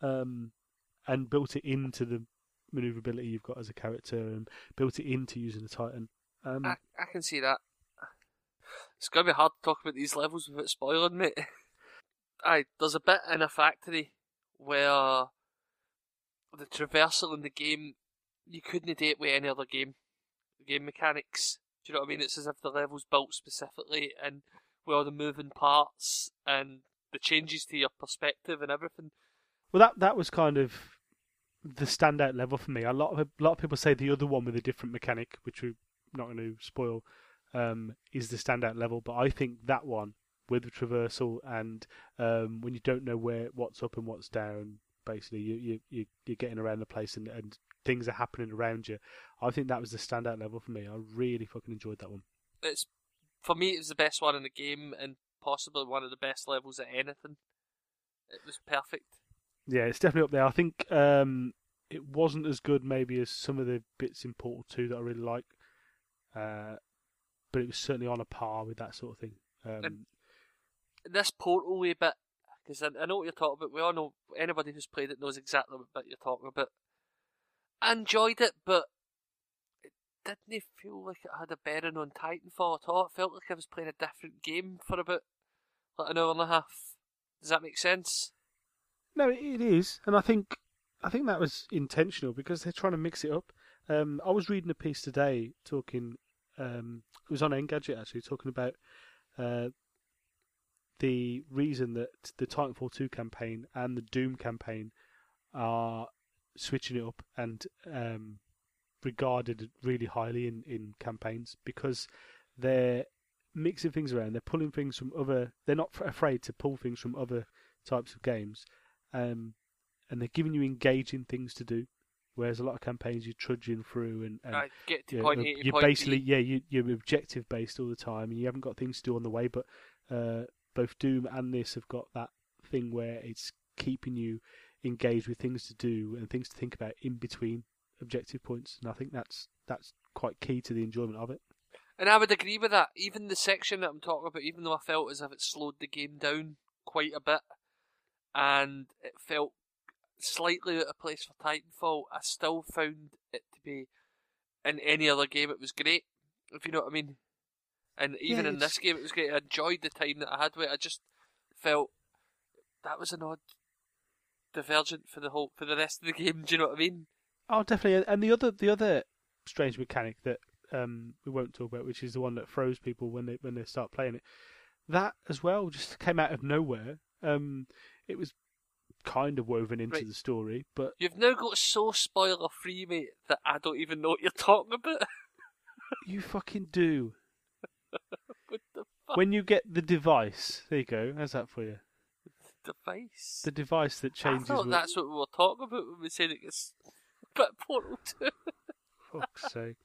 and built it into the maneuverability you've got as a character, and built it into using the Titan. I can see that. It's going to be hard to talk about these levels without spoiling, mate. There's a bit in a factory where the traversal in the game, you couldn't date with any other game mechanics. Do you know what I mean? It's as if the level's built specifically and with all the moving parts and the changes to your perspective and everything. Well, that was kind of the standout level for me. A lot of people say the other one with a different mechanic, which we're not going to spoil, is the standout level. But I think that one with the traversal and when you don't know what's up and what's down, basically you're getting around the place and things are happening around you. I think that was the standout level for me. I really fucking enjoyed that one. For me, it was the best one in the game and possibly one of the best levels at anything. It was perfect. Yeah, it's definitely up there. I think it wasn't as good maybe as some of the bits in Portal 2 that I really like, but it was certainly on a par with that sort of thing. And this Portal way bit, because I know what you're talking about. We all know, anybody who's played it knows exactly what bit you're talking about. I enjoyed it, but it didn't feel like it had a bearing on Titanfall at all. It felt like I was playing a different game for about an hour and a half. Does that make sense? No, it is, and I think that was intentional because they're trying to mix it up. I was reading a piece today talking. It was on Engadget actually, talking about the reason that the Titanfall 2 campaign and the Doom campaign are switching it up and regarded really highly in campaigns, because they're mixing things around. They're pulling things from other. They're not afraid to pull things from other types of games, and they're giving you engaging things to do. Whereas a lot of campaigns you're trudging through and get to point A to you're point basically B. you're objective based all the time, and you haven't got things to do on the way. But both Doom and this have got that thing where it's keeping you engaged with things to do and things to think about in between objective points, and I think that's quite key to the enjoyment of it. And I would agree with that. Even the section that I'm talking about, even though I felt as if it slowed the game down quite a bit, and it felt slightly out of place for Titanfall, I still found it to be, in any other game it was great, if you know what I mean. And even in this game it was great. I enjoyed the time that I had with it. I just felt that was an odd divergent for the rest of the game. Do you know what I mean? Oh, definitely. And the other strange mechanic that we won't talk about, which is the one that throws people when they start playing it, that as well just came out of nowhere. It was kind of woven into the story, but you've now got so spoiler free, mate, that I don't even know what you're talking about. You fucking do. What the fuck? When you get the device, there you go. How's that for you? Device? The device that changes. I thought that's what we were talking about when we said it gets bit Portal 2. Fuck's sake.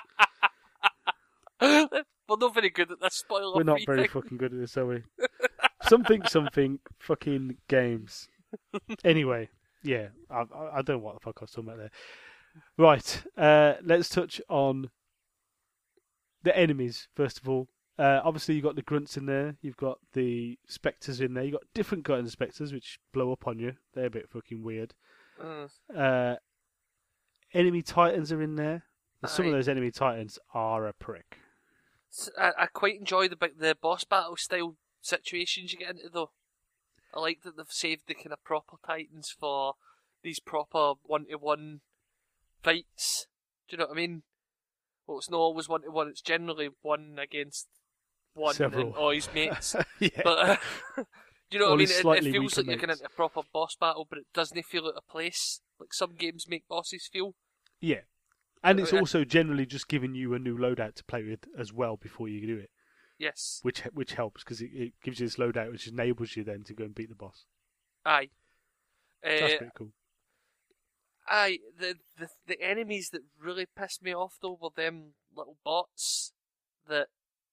We're not very good at this spoiler. We're not very fucking good at this, are we? Something, fucking games. Anyway, yeah, I don't know what the fuck I was talking about there. Right, let's touch on the enemies, first of all. Obviously, you've got the grunts in there. You've got the spectres in there. You've got different kinds of spectres which blow up on you. They're a bit fucking weird. Enemy titans are in there. Some of those enemy titans are a prick. I quite enjoy the boss battle style situations you get into, though. I like that they've saved the kind of proper titans for these proper one-to-one fights. Do you know what I mean? Well, it's not always one-to-one. It's generally one against one Several. and all his mates. Yeah. But do you know what I mean? Slightly It feels like weaker you're getting into a proper boss battle, but it doesn't feel out of place like some games make bosses feel. Yeah. And it's also generally just giving you a new loadout to play with as well before you do it. Yes. which helps because it gives you this loadout, which enables you then to go and beat the boss. Aye. So that's pretty cool. Aye, the enemies that really pissed me off though were them little bots that...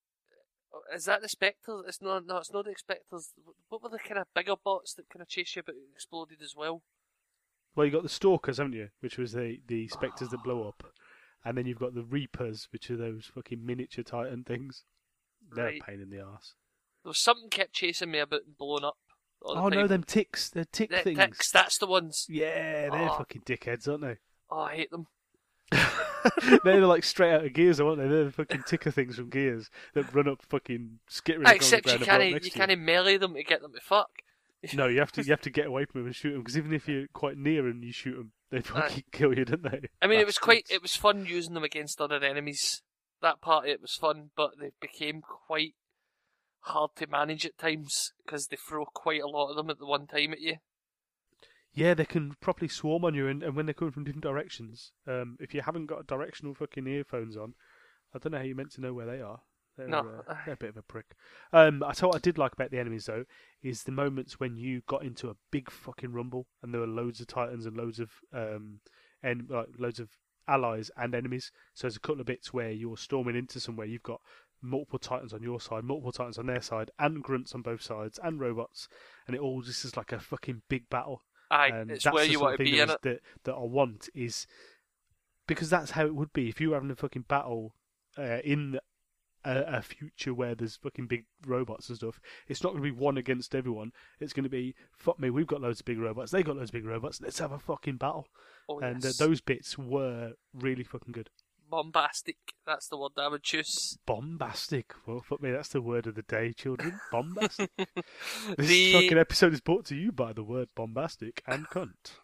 Is that the Spectres? It's not the Spectres. What were the kind of bigger bots that kind of chase you but exploded as well? Well, you got the Stalkers, haven't you? Which was the Spectres that blow up. And then you've got the Reapers, which are those fucking miniature Titan things. They're Right. a pain in the arse. There was something kept chasing me about and blowing up all the Oh time. no, them ticks. They're tick The things. ticks, that's the ones. Yeah, they're Oh. fucking dickheads, aren't they? Oh, I hate them. They're like straight out of Gears, aren't they? They're the fucking ticker things from Gears that run up fucking skittering on the Except ground you and blow up can't next you to you. can't melee them to get them to fuck. No, you have to get away from them and shoot them because even if you're quite near and you shoot them, they fucking kill you, don't they? I mean, it Bastards. was fun using them against other enemies. That part of it was fun, but they became quite hard to manage at times because they throw quite a lot of them at the one time at you. Yeah, they can properly swarm on you, and when they're coming from different directions, if you haven't got directional fucking earphones on, I don't know how you're meant to know where they are. They're, No. they're a bit of a prick. I tell what I did like about the enemies though is the moments when you got into a big fucking rumble and there were loads of Titans and loads of loads of allies and enemies. So there's a couple of bits where you're storming into somewhere. You've got multiple Titans on your side, multiple Titans on their side, and grunts on both sides, and robots, and it all just is like a fucking big battle. Aye, And it's that's where the you sort want of to thing be in it. that I want is because that's how it would be if you were having a fucking battle in a future where there's fucking big robots and stuff. It's not going to be one against everyone. It's going to be fuck me. We've got loads of big robots. They got loads of big robots. Let's have a fucking battle. Oh, And yes. those bits were really fucking good. Bombastic, that's the word I would choose. Bombastic. Well, fuck me. That's the word of the day, children. Bombastic. This The- fucking episode is brought to you by the word bombastic and cunt.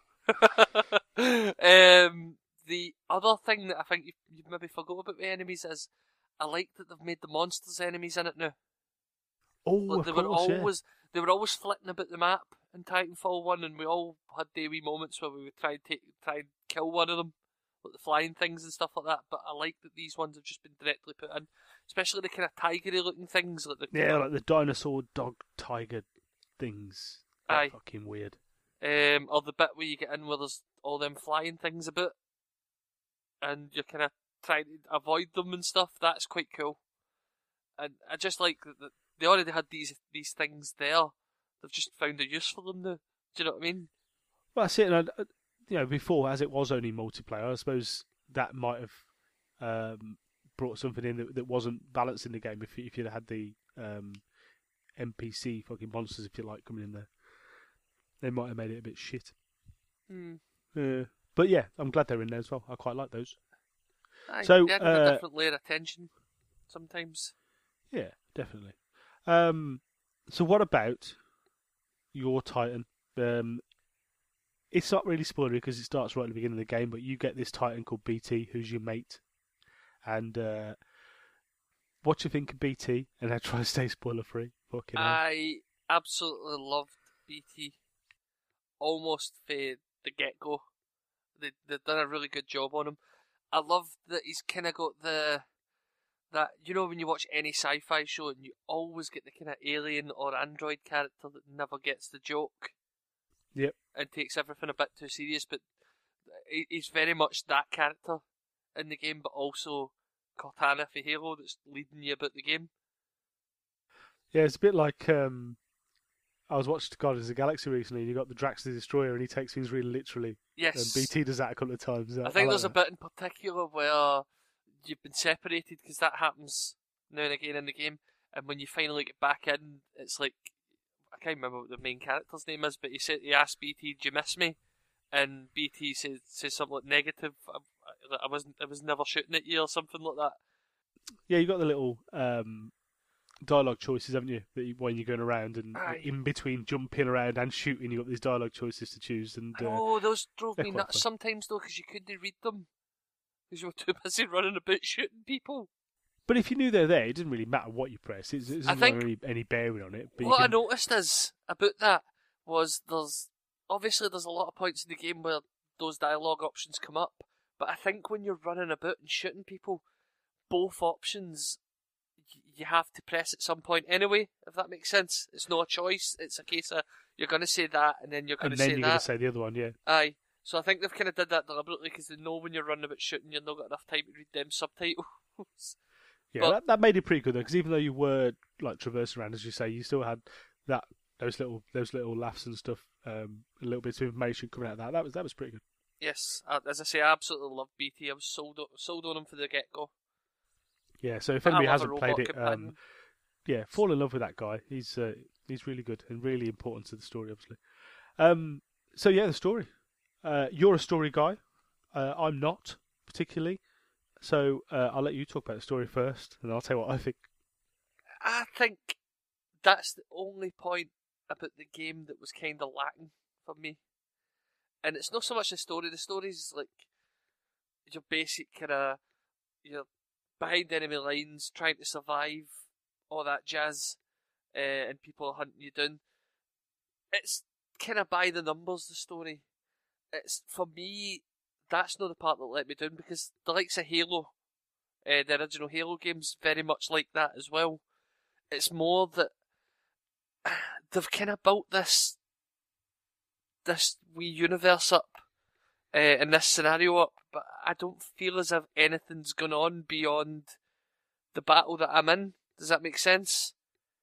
The other thing that I think you've maybe forgot about the enemies is I like that they've made the monsters enemies in it now. Oh, Like, of course, yeah. they were always flitting about the map in Titanfall 1, and we all had wee moments where we would try and kill one of them, like the flying things and stuff like that. But I like that these ones have just been directly put in, especially the kind of tigery looking things, like the Yeah, like the dinosaur, dog, tiger things. They're Aye. fucking weird. or the bit where you get in where there's all them flying things about, and you're kind of trying to avoid them and stuff. That's quite cool. And I just like that they already had these things there. They've just found a use for them now. Do you know what I mean? Well, that's it. And before, as it was only multiplayer, I suppose that might have brought something in that wasn't balanced in the game. If you'd had the NPC fucking monsters, if you like, coming in there, they might have made it a bit shit. But yeah, I'm glad they're in there as well. I quite like those. Aye, So, they added a different layer of tension sometimes. Yeah, definitely. So what about your Titan? It's not really spoilery because it starts right at the beginning of the game, but you get this Titan called BT, who's your mate. And what do you think of BT? And I try to stay spoiler free. Fucking hell. I absolutely loved BT. Almost for the get-go. They've done a really good job on him. I love that he's kind of got that, you know, when you watch any sci-fi show and you always get the kind of alien or android character that never gets the joke. Yep. And takes everything a bit too serious, but he's very much that character in the game, but also Cortana for Halo that's leading you about the game. Yeah, it's a bit like I was watching Guardians of the Galaxy recently, and you got the Drax the Destroyer, and he takes things really literally. Yes. And BT does that a couple of times. I think like there's that. a bit in particular where you've been separated, because that happens now and again in the game, and when you finally get back in, it's like, I can't remember what the main character's name is, but he asked BT, "Do you miss me?" And BT says something like negative. I was never shooting at you or something like that. Yeah, you got the little dialogue choices, haven't you? When you're going around and Aye. in between jumping around and shooting, you got these dialogue choices to choose. And Oh, those drove they're me quite nuts fun. sometimes though, because you couldn't read them, because you were too busy running about shooting people. but if you knew they're there, it didn't really matter what you press. It doesn't think- have any bearing on it. But What you I can, noticed is about that was there's a lot of points in the game where those dialogue options come up, but I think when you're running about and shooting people, both options you have to press at some point anyway, if that makes sense. It's not a choice. It's a case of you're going to say that, and then you're going to say that. And then you're going to say the other one, yeah. Aye. So I think they've kind of did that deliberately because they know when you're running about shooting, you've not got enough time to read them subtitles. Yeah, but that made it pretty good though, because even though you were like traversing around, as you say, you still had those little laughs and stuff, a little bits of information coming out of that. That was pretty good. Yes, as I say, I absolutely love BT. I was sold on him from the get go. Yeah, so if anybody hasn't played it, fall in love with that guy. He's really good and really important to the story, obviously. So yeah, the story. You're a story guy. I'm not particularly. So I'll let you talk about the story first, and I'll tell you what I think. I think that's the only point about the game that was kind of lacking for me. And it's not so much the story. The story's like your basic kind of you're behind enemy lines, trying to survive, all that jazz, and people hunting you down. It's kind of by the numbers, the story. It's, for me, that's not the part that let me down, because the likes of Halo, the original Halo games, very much like that as well. It's more that they've kind of built this wee universe up, and this scenario up, but I don't feel as if anything's gone on beyond the battle that I'm in. Does that make sense?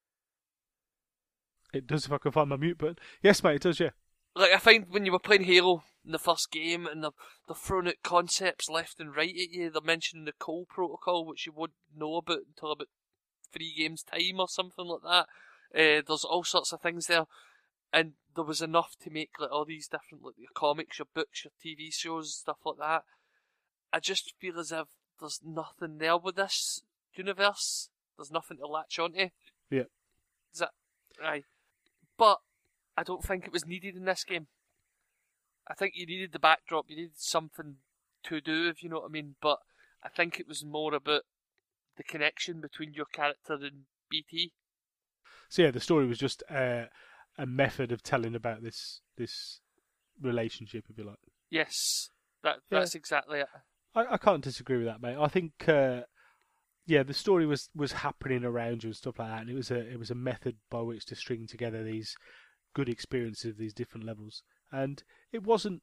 It does, if I can find my mute button. Yes, mate, it does, yeah. Like, I find when you were playing Halo in the first game, and they're throwing out concepts left and right at you, they're mentioning the Cole Protocol, which you wouldn't know about until about 3 games' time or something like that. There's all sorts of things there, and there was enough to make like all these different, like your comics, your books, your TV shows, stuff like that. I just feel as if there's nothing there with this universe. There's nothing to latch onto. Yeah. Is that right? But I don't think it was needed in this game. I think you needed the backdrop, you needed something to do, if you know what I mean. But I think it was more about the connection between your character and BT. So yeah, the story was just a method of telling about this relationship, if you like. Yes, that's exactly it. I can't disagree with that, mate. I think the story was happening around you and stuff like that, and it was a method by which to string together these good experiences of these different levels, and it wasn't.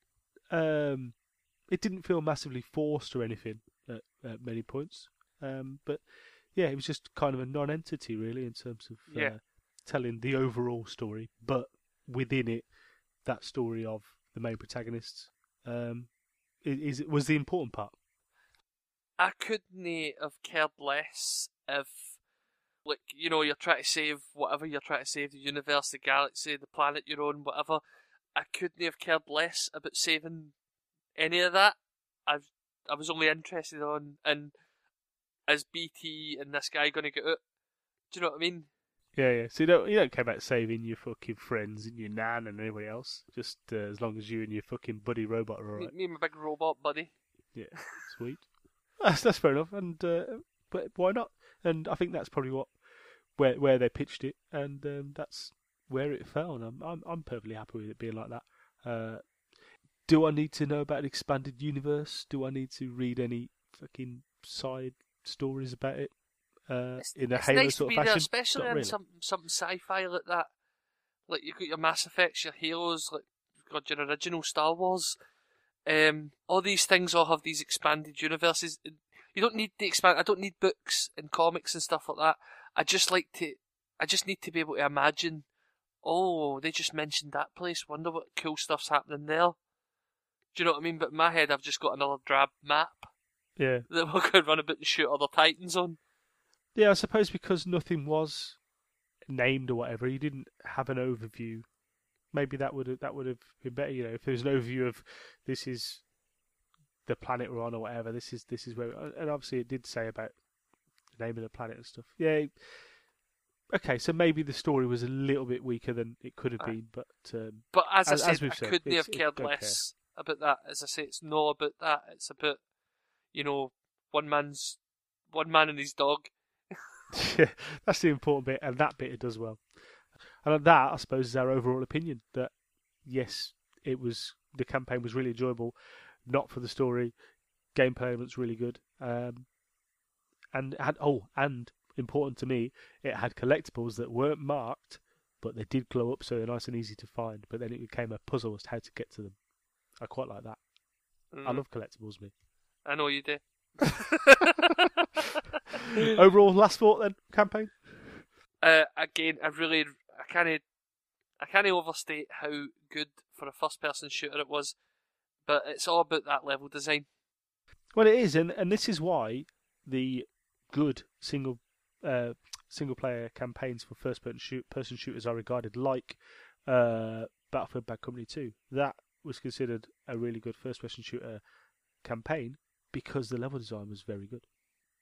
It didn't feel massively forced or anything at many points, but yeah, it was just kind of a non-entity really in terms of telling the overall story, but within it, that story of the main protagonists was the important part. I couldn't have cared less if, like, you know, you're trying to save whatever you're trying to save, the universe, the galaxy, the planet you're on, whatever. I couldn't have cared less about saving any of that. I was only interested on, and is BT and this guy going to get out? Do you know what I mean? Yeah. So you don't care about saving your fucking friends and your nan and anybody else. Just as long as you and your fucking buddy robot are alright. Me and my big robot buddy. Yeah, sweet. That's fair enough. And but why not? And I think that's probably where they pitched it, and that's where it fell. And I'm perfectly happy with it being like that. Do I need to know about an expanded universe? Do I need to read any fucking side stories about it? In a Halo nice sort of there, fashion, especially in something sci-fi like that. Like you've got your Mass Effects, your Halos, like you've got your original Star Wars. All these things all have these expanded universes. You don't need the expand. I don't need books and comics and stuff like that. I just need to be able to imagine. Oh, they just mentioned that place. Wonder what cool stuff's happening there. Do you know what I mean? But in my head, I've just got another drab map. Yeah. That we're going to run about and shoot other Titans on. Yeah, I suppose because nothing was named or whatever, you didn't have an overview. Maybe that would have been better. You know, if there was an overview of this is the planet we're on or whatever. This is where, and obviously it did say about the name of the planet and stuff. Yeah. Okay, so maybe the story was a little bit weaker than it could have been, but as I said, I couldn't have cared less about that. As I say, it's not about that. It's about, you know, one man and his dog. Yeah, that's the important bit, and that bit it does well. And that, I suppose, is our overall opinion. That yes, the campaign was really enjoyable, not for the story. Gameplay was really good, and important to me, it had collectibles that weren't marked, but they did glow up, so they're nice and easy to find. But then it became a puzzle as to how to get to them. I quite like that. I love collectibles, me. I know you do. Overall, last thought then, campaign? Again, I can't overstate how good for a first-person shooter it was, but it's all about that level design. Well, it is, and this is why the good single-player campaigns for first-person shooters are regarded like Battlefield Bad Company 2. That was considered a really good first-person shooter campaign because the level design was very good.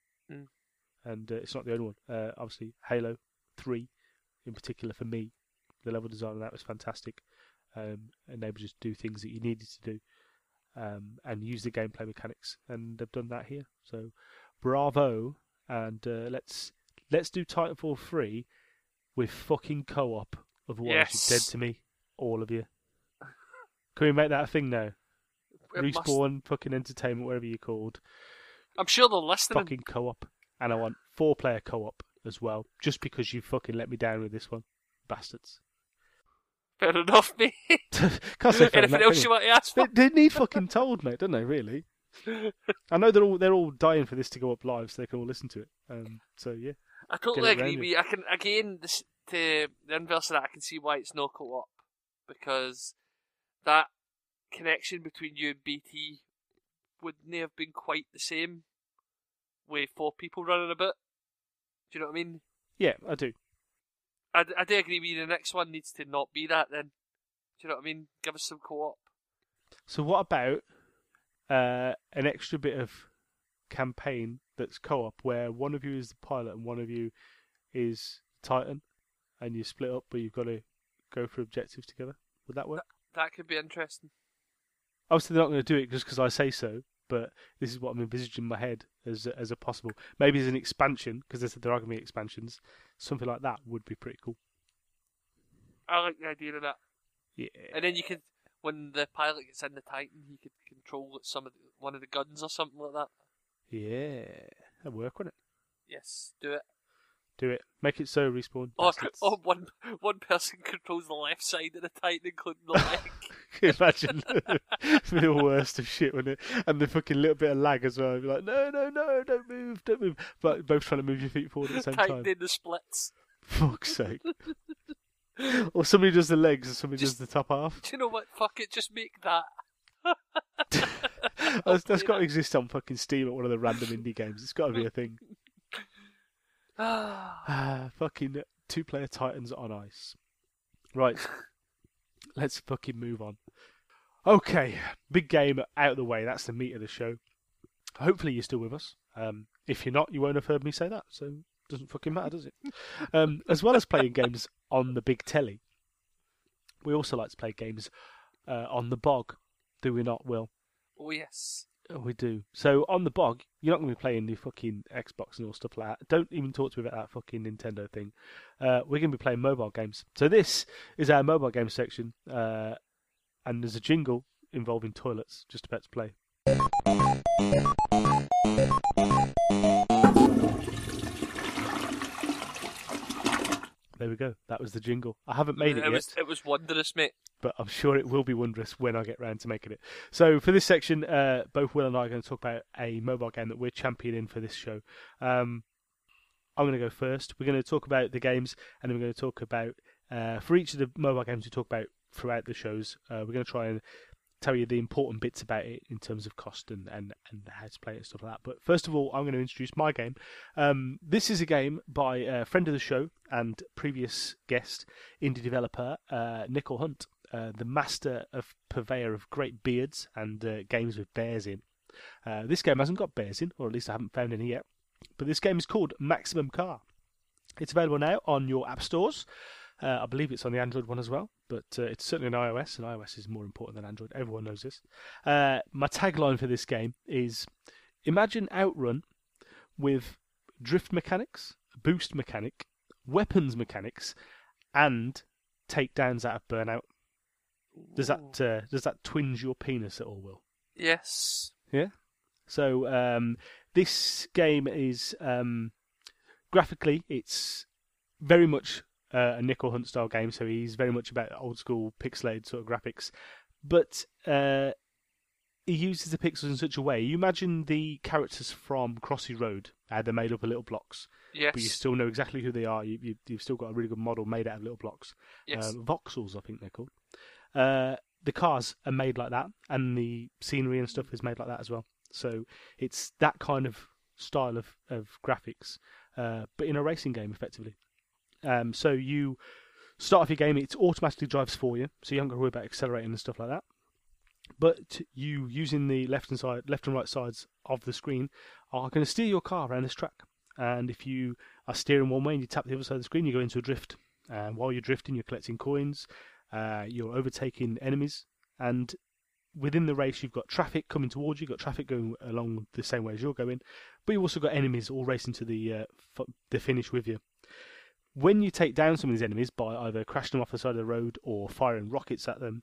And it's not the only one. Obviously, Halo 3, in particular for me, the level design of that was fantastic. Enabled you to do things that you needed to do and use the gameplay mechanics. And they've done that here. So, bravo. And let's do Titanfall 3 with fucking co-op. Otherwise, you're dead to me, all of you. Can we make that a thing now? Respawn, fucking Entertainment, whatever you're called. I'm sure they're listening. Fucking co-op. And I want 4-player co-op as well, just because you fucking let me down with this one. Bastards. Fair enough, mate. Can't say fair Anything else you want to ask for? They need fucking told, mate, don't they, really? I know they're all dying for this to go up live so they can all listen to it. So, yeah. I totally agree with you. I can, again, to the inverse of that, I can see why it's no co-op. Because that connection between you and BT wouldn't have been quite the same with 4 people running about. Do you know what I mean? Yeah, I do. I do agree with you. The next one needs to not be that then. Do you know what I mean? Give us some co-op. So what about an extra bit of campaign that's co-op where one of you is the pilot and one of you is Titan and you split up but you've got to go for objectives together? Would that work? That could be interesting. Obviously they're not going to do it just because I say so, but this is what I'm envisaging in my head as a possible. Maybe as an expansion, because there are going to be expansions. Something like that would be pretty cool. I like the idea of that. Yeah. And then you could, when the pilot gets in the Titan, he could control one of the guns or something like that. Yeah. That'd work, wouldn't it? Yes, do it. Do it. Make it so, Respawn. Or one person controls the left side of the Titan, including the leg. Can you imagine? It'd be the worst of shit, wouldn't it? And the fucking little bit of lag as well. It'd be like, no, don't move. But both trying to move your feet forward at the same time. Titan in the splits. Fuck's sake. Or somebody does the legs and somebody does the top half. Do you know what? Fuck it, just make that. That's got to exist on fucking Steam at one of the random indie games. It's got to be a thing. Fucking 2-player Titans on ice. Right. Let's fucking move on. Okay, big game out of the way. That's the meat of the show. Hopefully you're still with us. If you're not, you won't have heard me say that, so it doesn't fucking matter, does it? As well as playing games on the big telly, we also like to play games on the bog. Do we not, Will? Oh, yes. We do. So on the bog, you're not going to be playing the fucking Xbox and all stuff like that. Don't even talk to me about that fucking Nintendo thing. We're going to be playing mobile games. So this is our mobile game section, and there's a jingle involving toilets just about to play. There we go. That was the jingle. I haven't made it yet. It was wondrous, mate. But I'm sure it will be wondrous when I get round to making it. So for this section, both Will and I are going to talk about a mobile game that we're championing for this show. I'm going to go first. We're going to talk about the games, and then we're going to talk about, for each of the mobile games we talk about throughout the shows, we're going to try and tell you the important bits about it in terms of cost and how to play it and stuff like that. But first of all, I'm going to introduce my game. This is a game by a friend of the show and previous guest, indie developer Nickel Hunt, the master of purveyor of great beards and games with bears in. This game hasn't got bears in, or at least I haven't found any yet. But this game is called Maximum Car. It's available now on your app stores. I believe it's on the Android one as well, but it's certainly on iOS, and iOS is more important than Android. Everyone knows this. My tagline for this game is, imagine Outrun with drift mechanics, boost mechanic, weapons mechanics, and takedowns out of Burnout. Does that twinge your penis at all, Will? Yes. Yeah? So this game is Graphically, it's very much a Nickel Hunt style game, so he's very much about old school pixelated sort of graphics. But he uses the pixels in such a way. You imagine the characters from Crossy Road, they're made up of little blocks. Yes. But you still know exactly who they are. You've still got a really good model made out of little blocks. Yes. Voxels, I think they're called. The cars are made like that, and the scenery and stuff is made like that as well. So it's that kind of style of graphics, but in a racing game, effectively. So you start off your game, it automatically drives for you, so you haven't got to worry about accelerating and stuff like that. But you, using the left and right sides of the screen, are going to steer your car around this track. And if you are steering one way and you tap the other side of the screen, you go into a drift. And while you're drifting, you're collecting coins, you're overtaking enemies, and within the race, you've got traffic coming towards you, you've got traffic going along the same way as you're going, but you've also got enemies all racing to the finish with you. When you take down some of these enemies by either crashing them off the side of the road or firing rockets at them,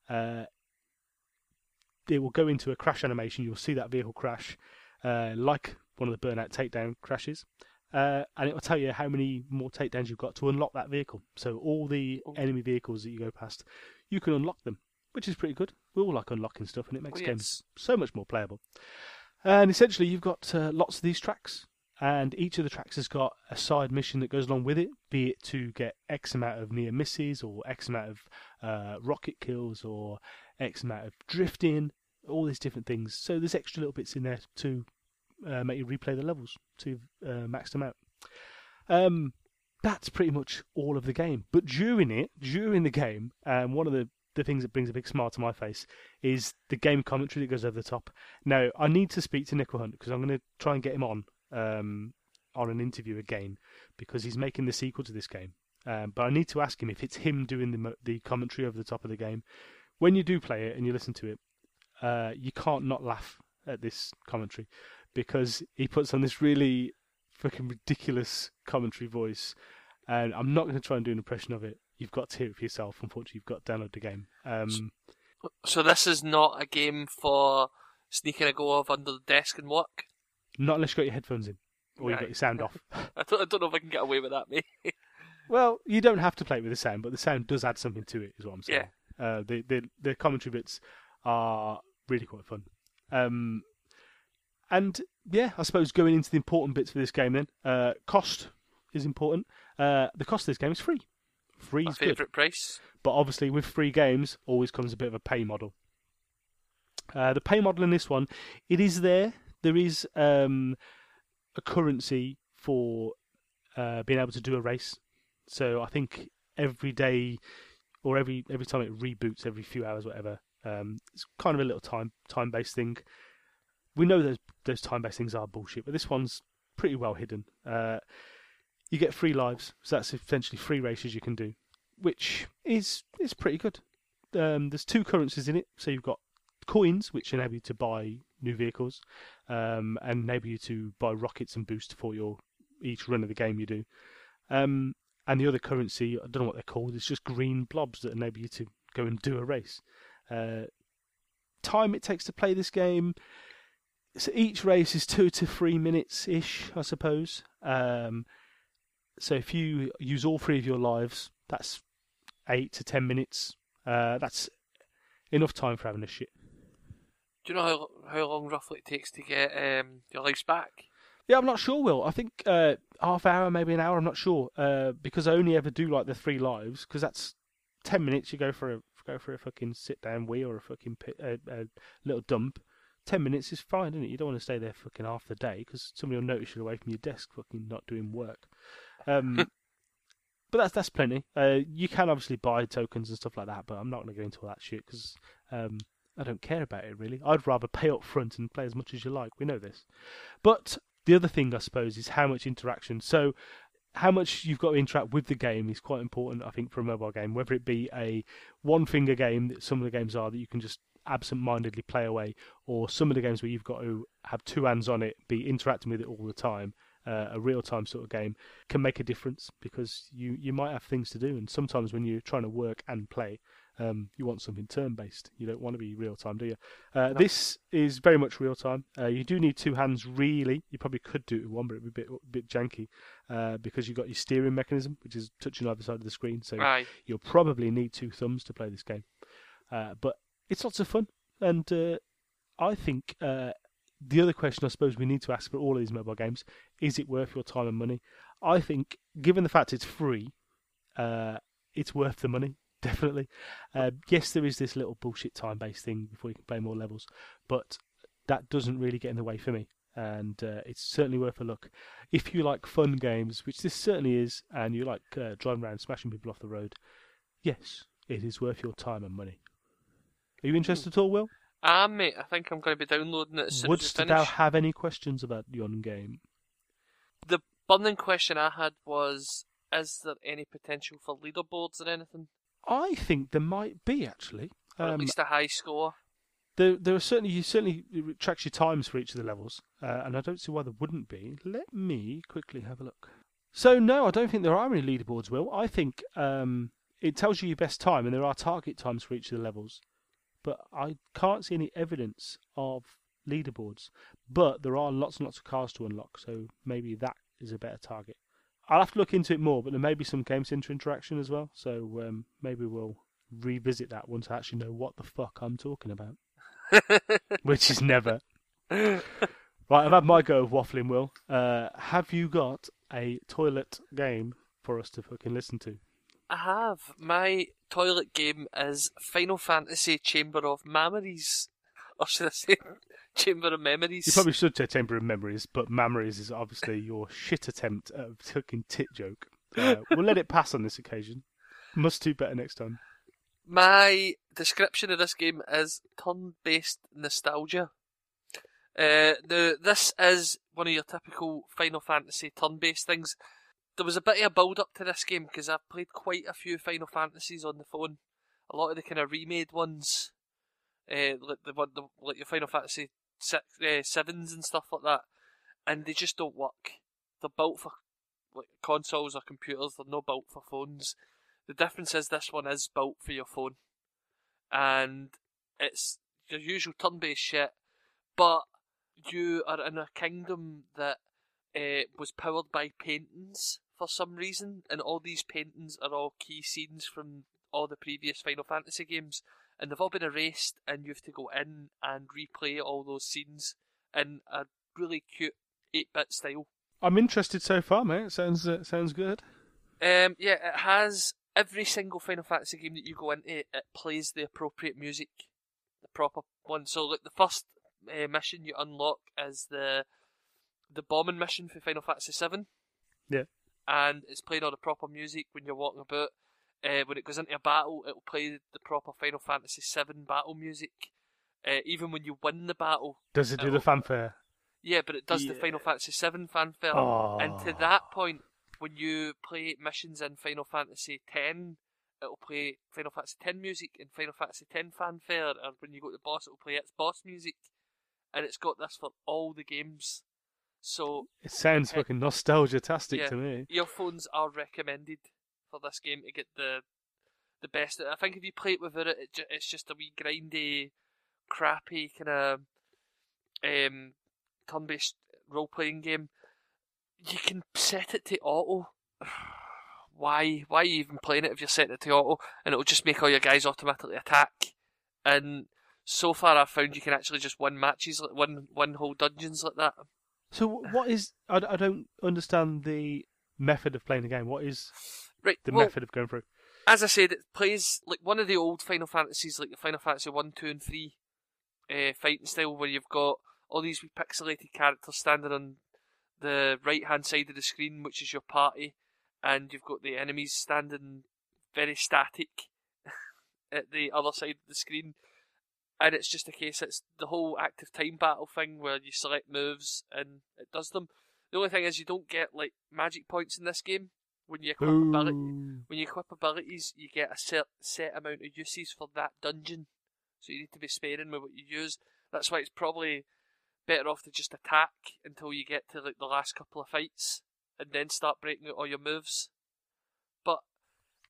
it will go into a crash animation. You'll see that vehicle crash, like one of the Burnout takedown crashes, and it will tell you how many more takedowns you've got to unlock that vehicle. So all the enemy vehicles that you go past, you can unlock them, which is pretty good. We all like unlocking stuff, and it makes games so much more playable. And essentially, you've got lots of these tracks, and each of the tracks has got a side mission that goes along with it, be it to get X amount of near misses, or X amount of rocket kills, or X amount of drifting, all these different things. So there's extra little bits in there to make you replay the levels to max them out. That's pretty much all of the game. But during the game, one of the things that brings a big smile to my face is the game commentary that goes over the top. Now, I need to speak to Nickel Hunt because I'm going to try and get him on an interview again because he's making the sequel to this game. But I need to ask him if it's him doing the commentary over the top of the game. When you do play it and you listen to it, you can't not laugh at this commentary because he puts on this really fucking ridiculous commentary voice, and I'm not going to try and do an impression of it. You've got to hear it for yourself. Unfortunately, you've got to download the game. So this is not a game for sneaking a go of under the desk and work? Not unless you've got your headphones in or you've got your sound off. I don't know if I can get away with that, mate. Well, you don't have to play it with the sound, but the sound does add something to it, is what I'm saying. Yeah. The commentary bits are really quite fun. And yeah, I suppose going into the important bits for this game then, cost is important. The cost of this game is free. Free is good. My favourite price. But obviously with free games always comes a bit of a pay model. The pay model in this one, it is there. There is a currency for being able to do a race. So I think every day or every time it reboots, every few hours, whatever, it's kind of a little time-based thing. We know those time-based things are bullshit, but this one's pretty well hidden. You get free lives, so that's essentially free races you can do, which is pretty good. There's two currencies in it, so you've got coins, which enable you to buy new vehicles, and enable you to buy rockets and boost for each run of the game you do. And the other currency, I don't know what they're called, it's just green blobs that enable you to go and do a race. Time it takes to play this game, so each race is 2 to 3 minutes-ish, I suppose. So if you use all 3 of your lives, that's 8 to 10 minutes. That's enough time for having a shit. Do you know how long roughly it takes to get your lives back? Yeah, I'm not sure, Will. I think half hour, maybe an hour, I'm not sure. Because I only ever do like the 3 lives, because that's 10 minutes you go for a fucking sit-down wee or a fucking a little dump. 10 minutes is fine, isn't it? You don't want to stay there fucking half the day because somebody will notice you away from your desk fucking not doing work. But that's plenty. You can obviously buy tokens and stuff like that, but I'm not going to go into all that shit because I don't care about it really. I'd rather pay up front and play as much as you like. We know this. But the other thing, I suppose, is how much interaction. So how much you've got to interact with the game is quite important, I think, for a mobile game, whether it be a one-finger game that some of the games are that you can just absent-mindedly play away, or some of the games where you've got to have 2 hands on it, be interacting with it all the time. A real-time sort of game can make a difference because you might have things to do, and sometimes when you're trying to work and play, You want something turn-based. You don't want to be real-time, do you? No. This is very much real-time. You do need two hands, really. You probably could do it with one, but it would be a bit janky because you've got your steering mechanism, which is touching either side of the screen. So Aye. you'll probably need two thumbs to play this game. But it's lots of fun. And I think the other question I suppose we need to ask for all of these mobile games, is it worth your time and money? I think, given the fact it's free, it's worth the money. Definitely. Yes, there is this little bullshit time-based thing before you can play more levels, but that doesn't really get in the way for me, and it's certainly worth a look. If you like fun games, which this certainly is, and you like driving around smashing people off the road, yes, it is worth your time and money. Are you interested at all, Will? Mate, I think I'm going to be downloading it as soon Wouldst as we thou finish. have any questions about yon game? The burning question I had was, is there any potential for leaderboards or anything? I think there might be, actually. Or at least a high score? There are certainly it tracks your times for each of the levels, and I don't see why there wouldn't be. Let me quickly have a look. So no, I don't think there are any leaderboards, Will. I think it tells you your best time, and there are target times for each of the levels, but I can't see any evidence of leaderboards. But there are lots and lots of cars to unlock, so maybe that is a better target. I'll have to look into it more, but there may be some Game Center interaction as well, so maybe we'll revisit that once I actually know what the fuck I'm talking about. Which is never. Right, I've had my go of waffling, Will. Have you got a toilet game for us to fucking listen to? I have. My toilet game is Final Fantasy Chamber of Memories. Or should I say Chamber of Memories? You probably should say Chamber of Memories, but Memories is obviously your shit attempt at a fucking tit joke. We'll let it pass on this occasion. Must do better next time. My description of this game is turn-based nostalgia. Now, this is one of your typical Final Fantasy turn-based things. There was a bit of a build-up to this game because I've played quite a few Final Fantasies on the phone. A lot of the kind of remade ones, like your Final Fantasy 7s and stuff like that, and they just don't work. They're built for like consoles or computers. They're not built for phones. The difference is this one is built for your phone, and it's your usual turn-based shit, but you are in a kingdom that was powered by paintings for some reason, and all these paintings are all key scenes from all the previous Final Fantasy games, and they've all been erased, and you have to go in and replay all those scenes in a really cute 8-bit style. I'm interested so far, mate. Sounds good. Yeah, it has every single Final Fantasy game that you go into, it plays the appropriate music, the proper one. So, like the first mission you unlock is the bombing mission for Final Fantasy 7. Yeah. And it's playing all the proper music when you're walking about. When it goes into a battle, it'll play the proper Final Fantasy 7 battle music. Even when you win the battle, does it do the fanfare? Yeah, but it does the Final Fantasy 7 fanfare. Oh. And to that point, when you play missions in Final Fantasy X, it'll play Final Fantasy X music and Final Fantasy X fanfare, or when you go to the boss, it'll play its boss music. And it's got this for all the games. So it sounds fucking nostalgia-tastic to me. Earphones are recommended for this game to get the best. I think if you play it without it, it's just a wee grindy, crappy kind of turn-based role-playing game. You can set it to auto. Why are you even playing it if you're setting it to auto? And it'll just make all your guys automatically attack. And so far I've found you can actually just win matches, like win whole dungeons like that. So what is... I don't understand the method of playing the game. What is the method of going through? As I said, it plays like one of the old Final Fantasies, like the Final Fantasy 1, 2 and 3 fighting style, where you've got all these wee pixelated characters standing on the right-hand side of the screen, which is your party, and you've got the enemies standing very static at the other side of the screen. And it's just a case, it's the whole active time battle thing where you select moves and it does them. The only thing is you don't get like magic points in this game. When you equip abilities, you get a set amount of uses for that dungeon. So you need to be sparing with what you use. That's why it's probably better off to just attack until you get to like the last couple of fights and then start breaking out all your moves. But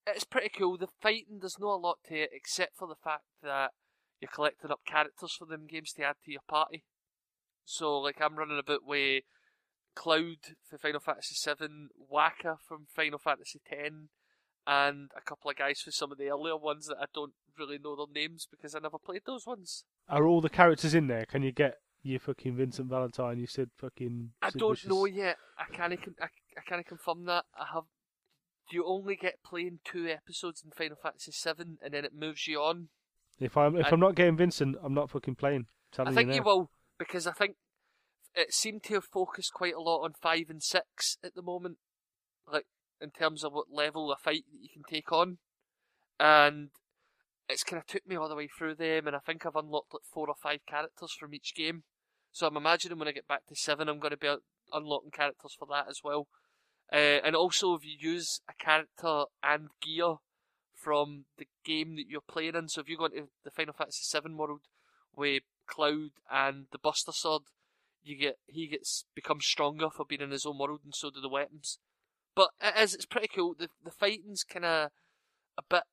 It's pretty cool. The fighting, there's not a lot to it except for the fact that you're collecting up characters for them games to add to your party. So, like, I'm running about with Cloud for Final Fantasy VII, Waka from Final Fantasy X, and a couple of guys for some of the earlier ones that I don't really know their names because I never played those ones. Are all the characters in there? Can you get your fucking Vincent Valentine? You said fucking. I Sid don't Vicious. know yet. I can't confirm that. You only get playing 2 episodes in Final Fantasy VII, and then it moves you on. If I'm not getting Vincent, I'm not fucking playing. I think you will, because I think it seemed to have focused quite a lot on 5 and 6 at the moment, like in terms of what level of fight that you can take on, and it's kind of took me all the way through them, and I think I've unlocked like 4 or 5 characters from each game. So I'm imagining when I get back to 7, I'm going to be unlocking characters for that as well. And also, if you use a character and gear from the game that you're playing in, so if you go into the Final Fantasy VII world with Cloud and the Buster Sword, he becomes stronger for being in his own world, and so do the weapons. But it's pretty cool. The fighting's kind of a bit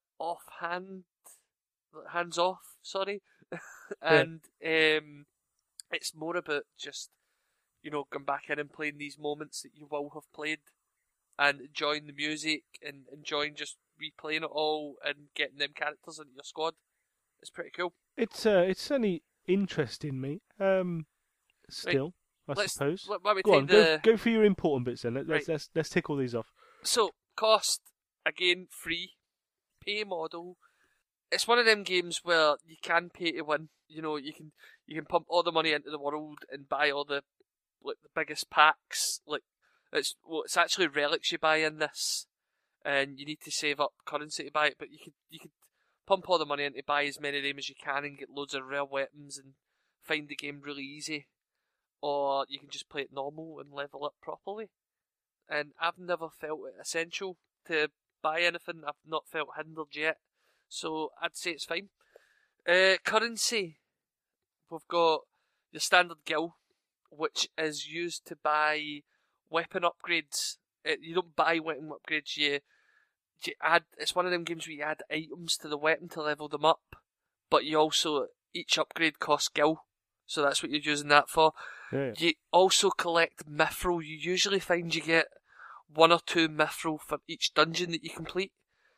hands off, sorry, and it's more about just going back in and playing these moments that you will have played, and enjoying the music and enjoying just replaying it all and getting them characters into your squad. It's pretty cool. It's certainly interesting me. Still, right. I suppose. Go on, go for your important bits then. Let's tick all these off. So, cost, again, free, pay model. It's one of them games where you can pay to win. You can pump all the money into the world and buy all the biggest packs. It's actually relics you buy in this, and you need to save up currency to buy it. But you could pump all the money in to buy as many of them as you can and get loads of rare weapons and find the game really easy. Or you can just play it normal and level up properly. And I've never felt it essential to buy anything. I've not felt hindered yet. So I'd say it's fine. Currency. We've got your standard gil, which is used to buy weapon upgrades. You don't buy weapon upgrades, you add. It's one of them games where you add items to the weapon to level them up, but you also, each upgrade costs gil, so that's what you're using that for. Yeah. You also collect mithril. You usually find you get 1 or 2 mithril for each dungeon that you complete,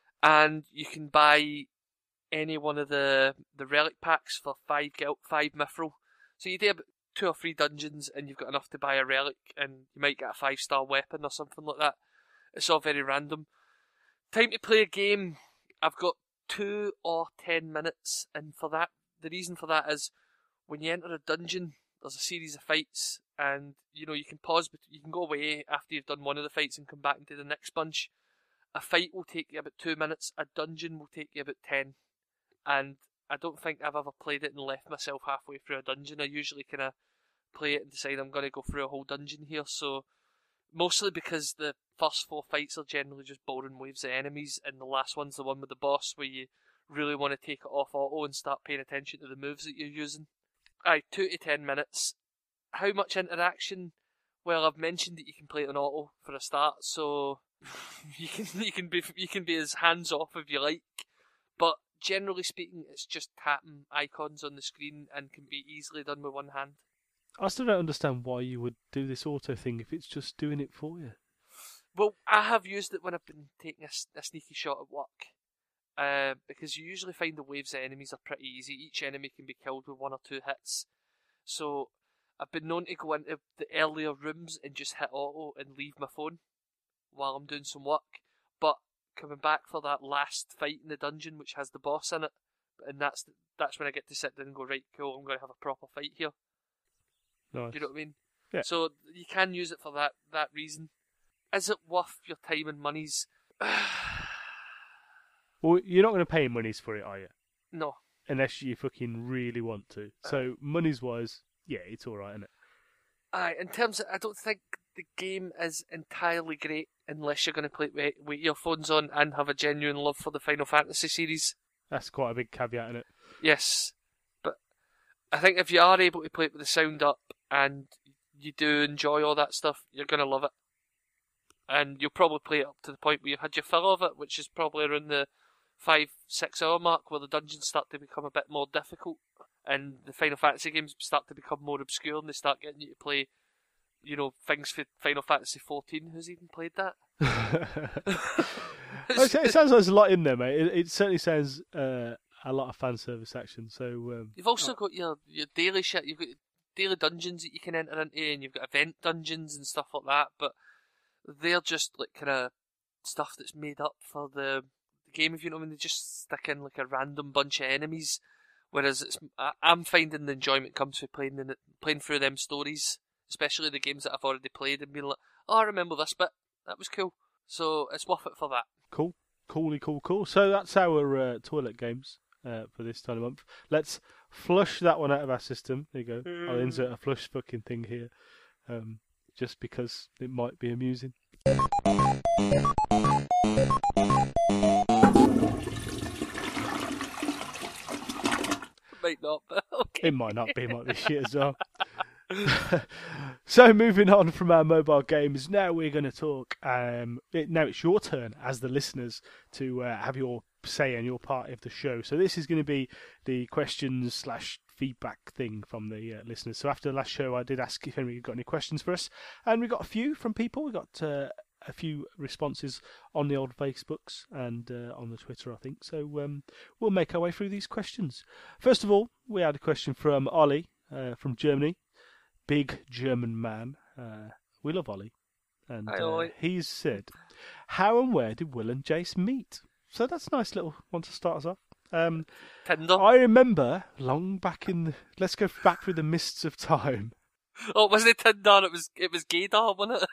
and you can buy any one of the relic packs for 5 mithril. So you do about 2 or 3 dungeons and you've got enough to buy a relic, and you might get a 5-star weapon or something like that. It's all very random. Time to play a game. I've got 2 or 10 minutes, and for that, the reason for that is when you enter a dungeon, there's a series of fights, and you can pause, but you can go away after you've done one of the fights and come back and do the next bunch. A fight will take you about 2 minutes, a dungeon will take you about 10, and I don't think I've ever played it and left myself halfway through a dungeon. I usually kind of play it and decide I'm going to go through a whole dungeon here, so mostly because the first 4 fights are generally just boring waves of enemies, and the last one's the one with the boss where you really want to take it off auto and start paying attention to the moves that you're using. 2 to 10 minutes. How much interaction? Well, I've mentioned that you can play it on auto for a start, so you can be as hands off if you like. But generally speaking, it's just tapping icons on the screen and can be easily done with one hand. I still don't understand why you would do this auto thing if it's just doing it for you. Well, I have used it when I've been taking a sneaky shot at work. Because you usually find the waves of enemies are pretty easy. Each enemy can be killed with 1 or 2 hits. So I've been known to go into the earlier rooms and just hit auto and leave my phone while I'm doing some work. But coming back for that last fight in the dungeon, which has the boss in it, and that's when I get to sit down and go, right, cool, I'm going to have a proper fight here. Nice. Do you know what I mean? Yeah. So you can use it for that reason. Is it worth your time and monies? Well, you're not going to pay monies for it, are you? No. Unless you fucking really want to. So, monies-wise, yeah, it's alright, isn't it? In terms of, I don't think the game is entirely great unless you're going to play it with earphones on and have a genuine love for the Final Fantasy series. That's quite a big caveat, isn't it? Yes. But I think if you are able to play it with the sound up and you do enjoy all that stuff, you're going to love it. and you'll probably play it up to the point where you've had your fill of it, which is probably around the 5-6 hour mark, where the dungeons start to become a bit more difficult, and the Final Fantasy games start to become more obscure, and they start getting you to play, things for Final Fantasy 14. Who's even played that? It sounds like there's a lot in there, mate. It certainly sounds a lot of fan service action. So you've also got your daily shit. You've got daily dungeons that you can enter into, and you've got event dungeons and stuff like that. But they're just like kind of stuff that's made up for the game. If you know what I mean, they just stick in like a random bunch of enemies. Whereas I'm finding the enjoyment comes from playing through them stories, especially the games that I've already played, and being like, oh, I remember this bit. That was cool. So it's worth it for that. Cool. So that's our toilet games for this time of month. Let's flush that one out of our system. There you go. I'll insert a flush fucking thing here, just because it might be amusing. Might not, but okay. It might not be. It might be shit as well. So moving on from our mobile games, now we're going to talk. Now it's your turn as the listeners to have your say and your part of the show. So this is going to be the questions/feedback thing from the listeners. So after the last show, I did ask if anybody got any questions for us, and we got a few from people. We got a few responses on the old Facebooks and on the Twitter, I think. So we'll make our way through these questions. First of all, we had a question from Ollie from Germany. Big German man. We love Ollie. And he's said, how and where did Will and Jace meet? So that's a nice little one to start us off. Tinder. I remember long back let's go back through the mists of time. Oh, wasn't it Tinder? It was Gaydar, wasn't it?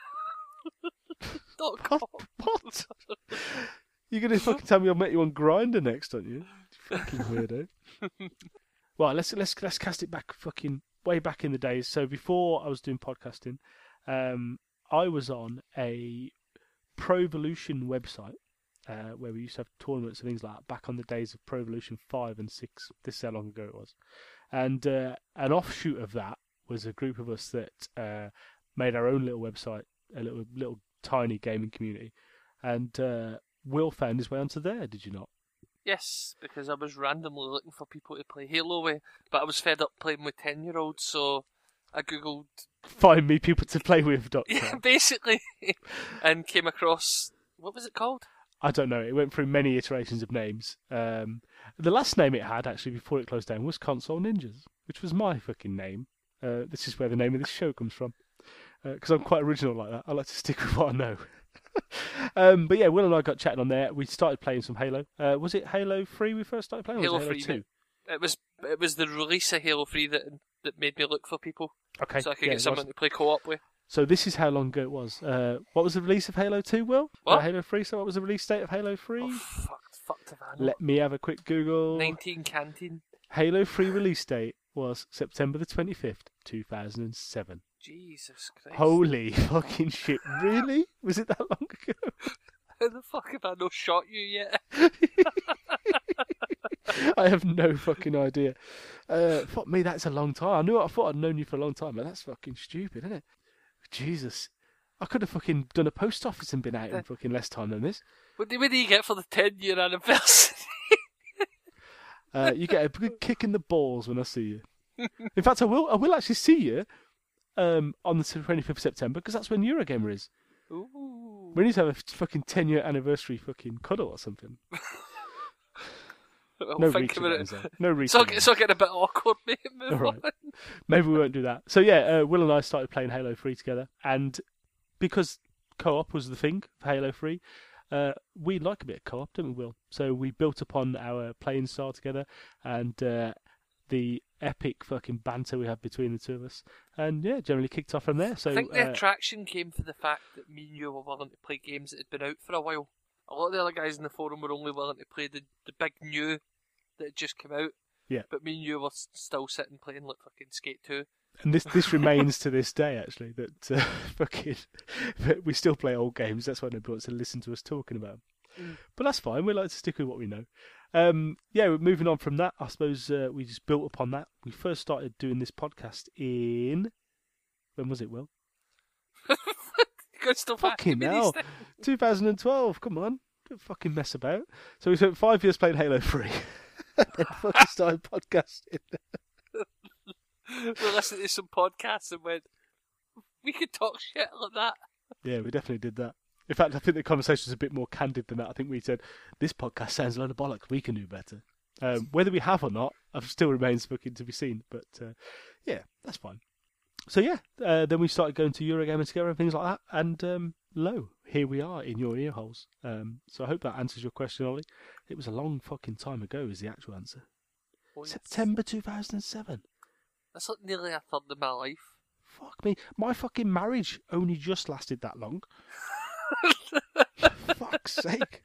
What? You're going to fucking tell me I met you on Grindr next, aren't you? Fucking weirdo. Well, let's cast it back fucking way back in the days. So before I was doing podcasting, I was on a Pro Evolution website where we used to have tournaments and things like that back on the days of Pro Evolution 5 and 6. This is how long ago it was. And an offshoot of that was a group of us that made our own little website, a little tiny gaming community. And Will found his way onto there, did you not? Yes, because I was randomly looking for people to play Halo with, but I was fed up playing with 10-year-olds, so I googled... Find me people to play with, Doctor. Yeah, basically. And came across... What was it called? I don't know. It went through many iterations of names. The last name it had, actually, before it closed down, was Console Ninjas, which was my fucking name. This is where the name of this show comes from. Because I'm quite original like that. I like to stick with what I know. But yeah, Will and I got chatting on there. We started playing some Halo. Was it Halo 3 we first started playing? Or Halo was it 3. It was the release of Halo 3 that made me look for people. Okay. So I could get someone to play co-op with. So this is how long ago it was. What was the release of Halo 2, Will? What? Halo 3. So what was the release date of Halo 3? Oh, fuck if I know. Let me have a quick Google. 19 Canteen. Halo 3 release date was September the 25th, 2007. Jesus Christ. Holy fucking shit. Really? Was it that long ago? How the fuck have I not shot you yet? I have no fucking idea. Fuck me, that's a long time. I thought I'd known you for a long time, but that's fucking stupid, isn't it? Jesus. I could have fucking done a post office and been out in fucking less time than this. What do you get for the 10-year anniversary? You get a good kick in the balls when I see you. In fact, I will actually see you on the 25th of September, because that's when Eurogamer is. Ooh. We need to have a fucking 10-year anniversary fucking cuddle or something. No reach. No reach. So getting a bit awkward, mate. All right. Maybe we won't do that. So yeah, Will and I started playing Halo 3 together, and because co-op was the thing for Halo 3, we like a bit of co-op, don't we, Will? So we built upon our playing style together, and the epic fucking banter we had between the two of us, and yeah, generally kicked off from there. So I think the attraction came for the fact that me and you were willing to play games that had been out for a while. A lot of the other guys in the forum were only willing to play the big new that had just come out. Yeah. But me and you were still sitting playing like fucking Skate 2. And this remains to this day, actually, that fucking we still play old games. That's why nobody wants to listen to us talking about them. But that's fine. We like to stick with what we know. Yeah, moving on from that, I suppose we just built upon that. We first started doing this podcast in... When was it, Will? going still back Fucking with hell. these 2012, come on. Don't fucking mess about. So we spent 5 years playing Halo 3. And then fucking started podcasting. We listened to some podcasts and went, we could talk shit like that. Yeah, we definitely did that. In fact, I think the conversation was a bit more candid than that. I think we said, this podcast sounds a load of bollocks. We can do better. Whether we have or not, still remains fucking to be seen. But yeah, that's fine. So yeah, then we started going to Eurogamer together and things like that. And lo, here we are in your ear holes. So I hope that answers your question, Ollie. It was a long fucking time ago is the actual answer. Oh, yes. September 2007. That's like nearly a third of my life. Fuck me. My fucking marriage only just lasted that long. Fuck's sake.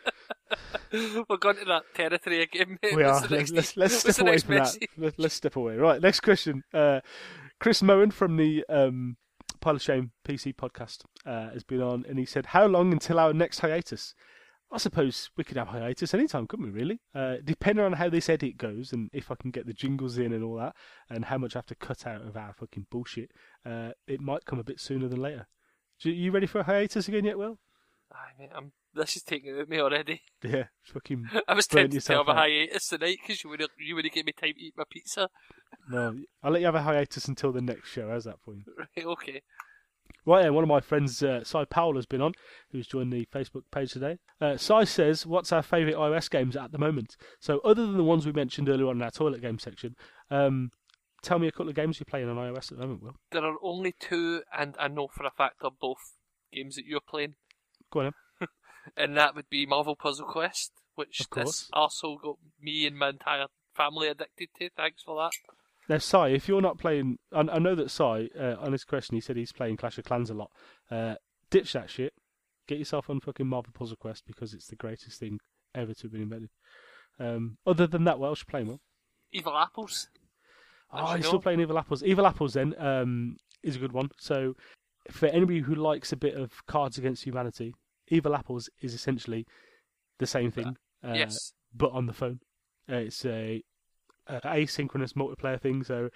We're going to that territory again, mate. We are. Let's step away from that. Let's step away. Right, next question. Chris Moen from the Pile of Shame PC podcast has been on, and he said, how long until our next hiatus? I suppose we could have hiatus anytime, couldn't we, really? Depending on how this edit goes, and if I can get the jingles in and all that, and how much I have to cut out of our fucking bullshit, it might come a bit sooner than later. You ready for a hiatus again yet, Will? Aye, mate, this is taking it out of me already. Yeah, fucking. I was tempted to have a out. hiatus tonight because you would have given me time to eat my pizza. No, I'll let you have a hiatus until the next show. How's that for you? Right, okay. Right, and one of my friends, Cy Powell, has been on, who's joined the Facebook page today. Cy says, what's our favourite iOS games at the moment? So other than the ones we mentioned earlier on in our toilet game section, tell me a couple of games you're playing on iOS at the moment, Will. There are only two, and I know for a fact they're both games that you're playing. Go on, then. And that would be Marvel Puzzle Quest, which Of course. this also got me and my entire family addicted to. Thanks for that. Now, Cy, if you're not playing... I know that Cy, on his question, he said he's playing Clash of Clans a lot. Ditch that shit. Get yourself on fucking Marvel Puzzle Quest because it's the greatest thing ever to have been invented. Other than that, what else are you playing, Will? Evil Apples. Oh, you're still playing Evil Apples. Evil Apples, then, is a good one. So, for anybody who likes a bit of Cards Against Humanity, Evil Apples is essentially the same thing, Yes. but on the phone. It's a asynchronous multiplayer thing, so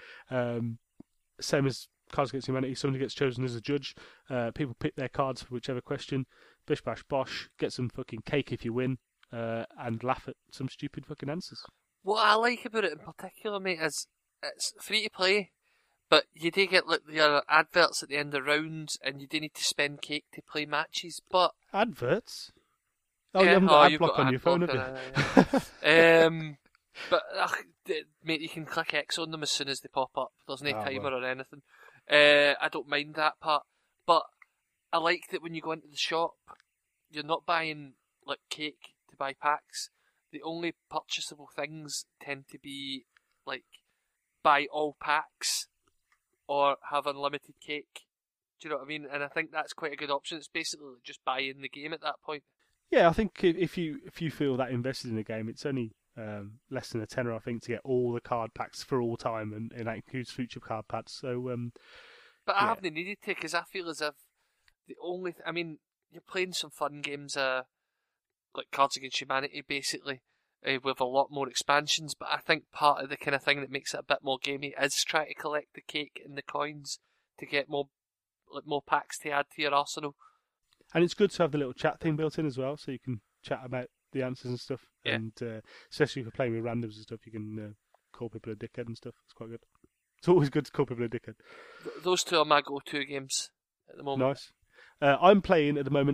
same as Cards Against Humanity, somebody gets chosen as a judge, people pick their cards for whichever question, bish bash bosh, get some fucking cake if you win, and laugh at some stupid fucking answers. What I like about it in particular, mate, is it's free to play, but you do get like your adverts at the end of rounds, and you do need to spend cake to play matches. But Adverts? Oh, yeah, you haven't got you've ad block got on your phone, ad have you? block, but mate, you can click X on them as soon as they pop up. There's no timer or anything. I don't mind that part, but I like that when you go into the shop, you're not buying like cake to buy packs. The only purchasable things tend to be like buy all packs or have unlimited cake. Do you know what I mean? And I think that's quite a good option. It's basically just buying the game at that point. Yeah, I think if you feel that invested in the game, it's only less than a tenner, I think, to get all the card packs for all time, and that includes future card packs. So, but I haven't needed to, because I feel as if the only... I mean, you're playing some fun games, like Cards Against Humanity, basically, with a lot more expansions, but I think part of the kind of thing that makes it a bit more gamey is trying to collect the cake and the coins to get more packs to add to your arsenal. And it's good to have the little chat thing built in as well, so you can chat about the answers and stuff. Yeah. And especially if you're playing with randoms and stuff, you can call people a dickhead and stuff. It's quite good. It's always good to call people a dickhead. Those two are my go-to games at the moment. Nice. I'm playing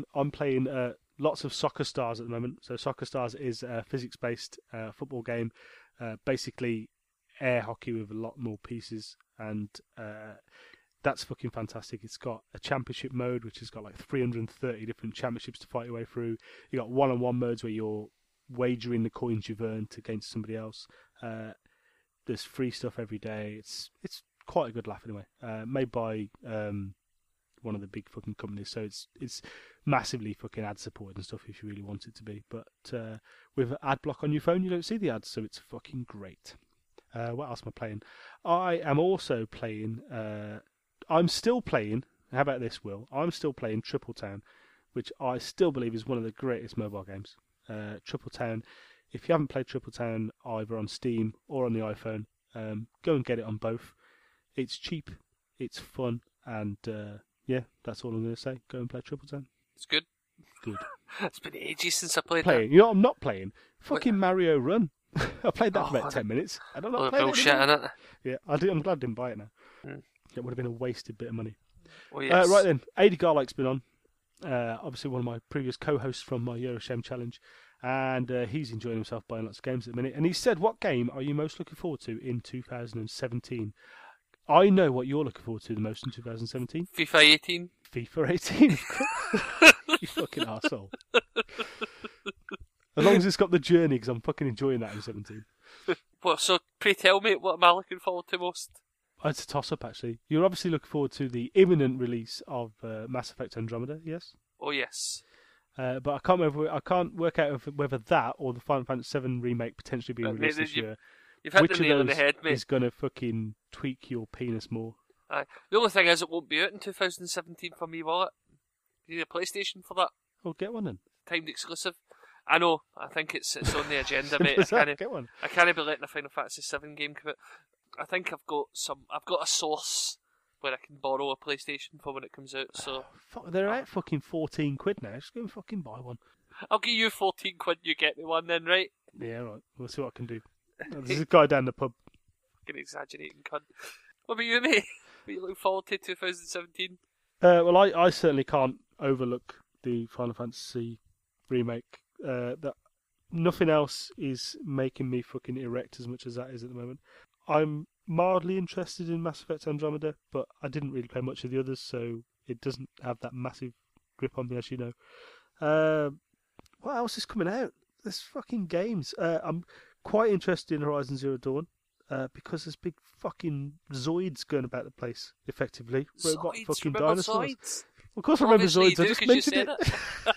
lots of Soccer Stars at the moment. So Soccer Stars is a physics-based football game, basically air hockey with a lot more pieces, and that's fucking fantastic. It's got a championship mode, which has got like 330 different championships to fight your way through. You got one-on-one modes where you're wagering the coins you've earned against somebody else. There's free stuff every day. It's quite a good laugh anyway. Made by one of the big fucking companies, so it's massively fucking ad supported and stuff if you really want it to be. But with ad block on your phone, you don't see the ads, so it's fucking great. What else am I playing? I am also playing. I'm still playing. How about this, Will? I'm still playing Triple Town, which I still believe is one of the greatest mobile games. Triple Town. If you haven't played Triple Town either on Steam or on the iPhone, go and get it on both. It's cheap, it's fun, and yeah, that's all I'm going to say. Go and play Triple Town. It's good. Good. It's been ages since I played Playing. You know, I'm not playing. Fucking Mario Run. I played that for about 10 minutes. I don't know. that. Bullshit, innit? Yeah, I'm glad I didn't buy it now. Mm. It would have been a wasted bit of money. Oh, yes. Right then, Adi Garlike's been on. Obviously, one of my previous co-hosts from my Euroshem challenge, and he's enjoying himself buying lots of games at the minute. And he said, "What game are you most looking forward to in 2017?" I know what you're looking forward to the most in 2017. FIFA 18. FIFA 18. You fucking arsehole. As long as it's got the journey, because I'm fucking enjoying that in 17. Well, so pray tell me, what am I looking forward to most? It's a toss-up, actually. You're obviously looking forward to the imminent release of Mass Effect Andromeda, yes? Oh, yes. But I can't work out whether that or the Final Fantasy VII remake potentially being released this year. You've hit Which the nail of on the those head, mate. is going to fucking tweak your penis more? The only thing is, it won't be out in 2017 for me, will it? You need a PlayStation for that. Oh, get one then. Timed exclusive. I know. I think it's on the agenda, mate. Get one. I can't be letting a Final Fantasy VII game come out. I think I've got a source where I can borrow a PlayStation for when it comes out. So Fuck, they're out fucking 14 quid now. Just go and fucking buy one. I'll give you 14 quid. You get me one then, right? Yeah, right. We'll see what I can do. There's a guy down the pub. Fucking exaggerating cunt. What about you, mate? What are you looking forward to 2017? Well, I certainly can't overlook the Final Fantasy remake. That nothing else is making me fucking erect as much as that is at the moment. I'm mildly interested in Mass Effect Andromeda, but I didn't really play much of the others, so it doesn't have that massive grip on me, as you know. What else is coming out? There's fucking games. I'm quite interested in Horizon Zero Dawn. Because there's big fucking Zoids going about the place, effectively. Robot Zoids? fucking Remember dinosaurs. Zoids? Of course I remember Obviously Zoids, I just mentioned it.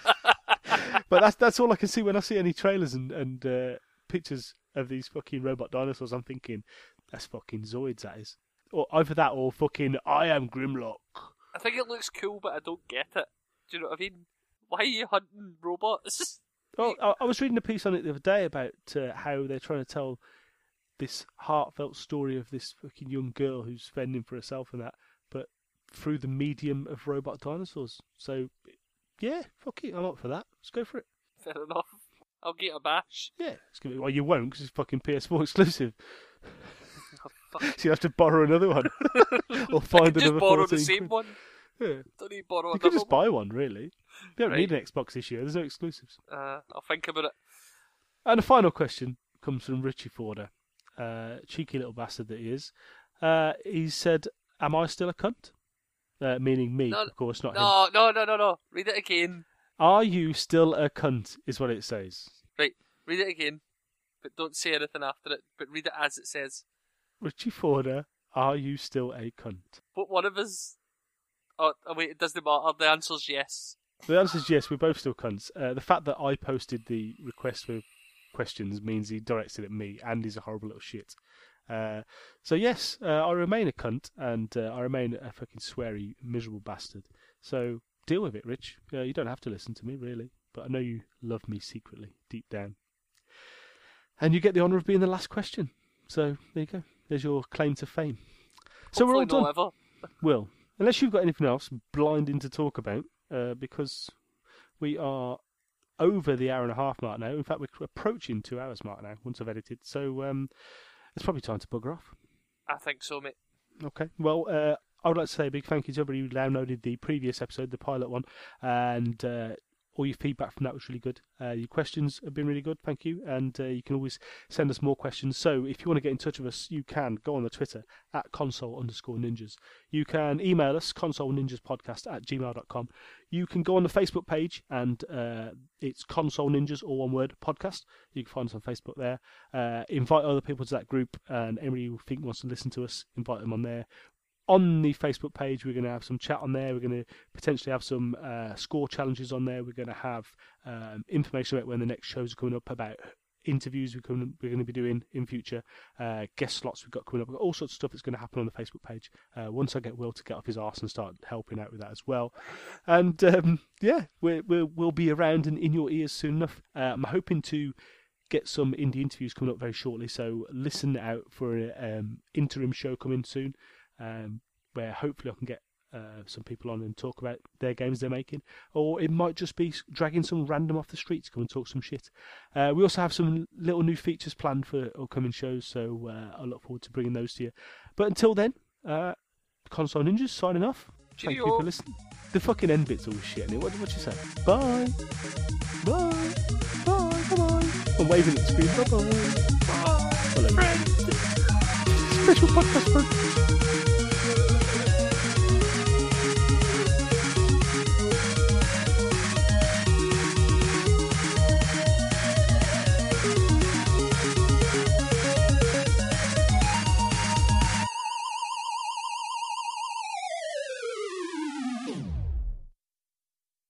But that's all I can see when I see any trailers and pictures of these fucking robot dinosaurs. I'm thinking, that's fucking Zoids, that is. Or either that or fucking I am Grimlock. I think it looks cool, but I don't get it. Do you know what I mean? Why are you hunting robots? Well, I was reading a piece on it the other day about how they're trying to tell this heartfelt story of this fucking young girl who's fending for herself and that, but through the medium of robot dinosaurs. So, yeah, fuck it, I'm up for that. Let's go for it. Fair enough. I'll get a bash. Yeah, it's gonna be, well, you won't because it's fucking PS4 exclusive. Oh, fuck. So you have to borrow another one or find just another. borrow the 14 same quid. one. Yeah. Don't need to borrow You another could just one. buy one, really. You don't Right. need an Xbox this year. There's no exclusives. I'll think about it. And the final question comes from Richie Forder. Cheeky little bastard that he is. He said, "Am I still a cunt?" Meaning me, No, of course, not him. No. Read it again. Are you still a cunt? Is what it says. Right, read it again. But don't say anything after it. But read it as it says. Richie Forder, are you still a cunt? But one of us... Oh, wait, it doesn't matter. The answer's yes. The answer is yes, we're both still cunts. The fact that I posted the request for questions means he directed at me, and he's a horrible little shit. So yes, I remain a cunt, and I remain a fucking sweary, miserable bastard. So deal with it, Rich. You don't have to listen to me, really, but I know you love me secretly, deep down. And you get the honour of being the last question. So there you go. There's your claim to fame. So we're all Hopefully done. not ever. Will, unless you've got anything else blinding to talk about, because we are over the hour and a half mark now. In fact, we're approaching 2 hours mark now, once I've edited. So it's probably time to bugger off. I think so, mate. Okay. Well, I would like to say a big thank you to everybody who downloaded the previous episode, the pilot one, and all your feedback from that was really good. Your questions have been really good, thank you. And you can always send us more questions. So if you want to get in touch with us, you can go on the Twitter at console_ninjas. You can email us, consoleninjaspodcast@gmail.com. You can go on the Facebook page, and it's Console Ninjas, all one word, podcast. You can find us on Facebook there. Invite other people to that group, and anybody who think wants to listen to us, invite them on there. On the Facebook page, we're going to have some chat on there. We're going to potentially have some score challenges on there. We're going to have information about when the next shows are coming up, about interviews we're going to be doing in future, guest slots we've got coming up. We've got all sorts of stuff that's going to happen on the Facebook page. Once I get Will to get off his arse and start helping out with that as well. And yeah, we'll be around and in your ears soon enough. I'm hoping to get some indie interviews coming up very shortly, so listen out for an interim show coming soon. Where hopefully I can get some people on and talk about their games they're making, or it might just be dragging some random off the street to come and talk some shit. We also have some little new features planned for upcoming shows, so I look forward to bringing those to you. But until then, Console Ninjas signing off. Thank you for listening. The fucking end bit's always shit, innit? What you say? Bye. Bye. Bye. Bye. I'm waving at the screen. Bye. Bye. Hello. Special podcast, friend.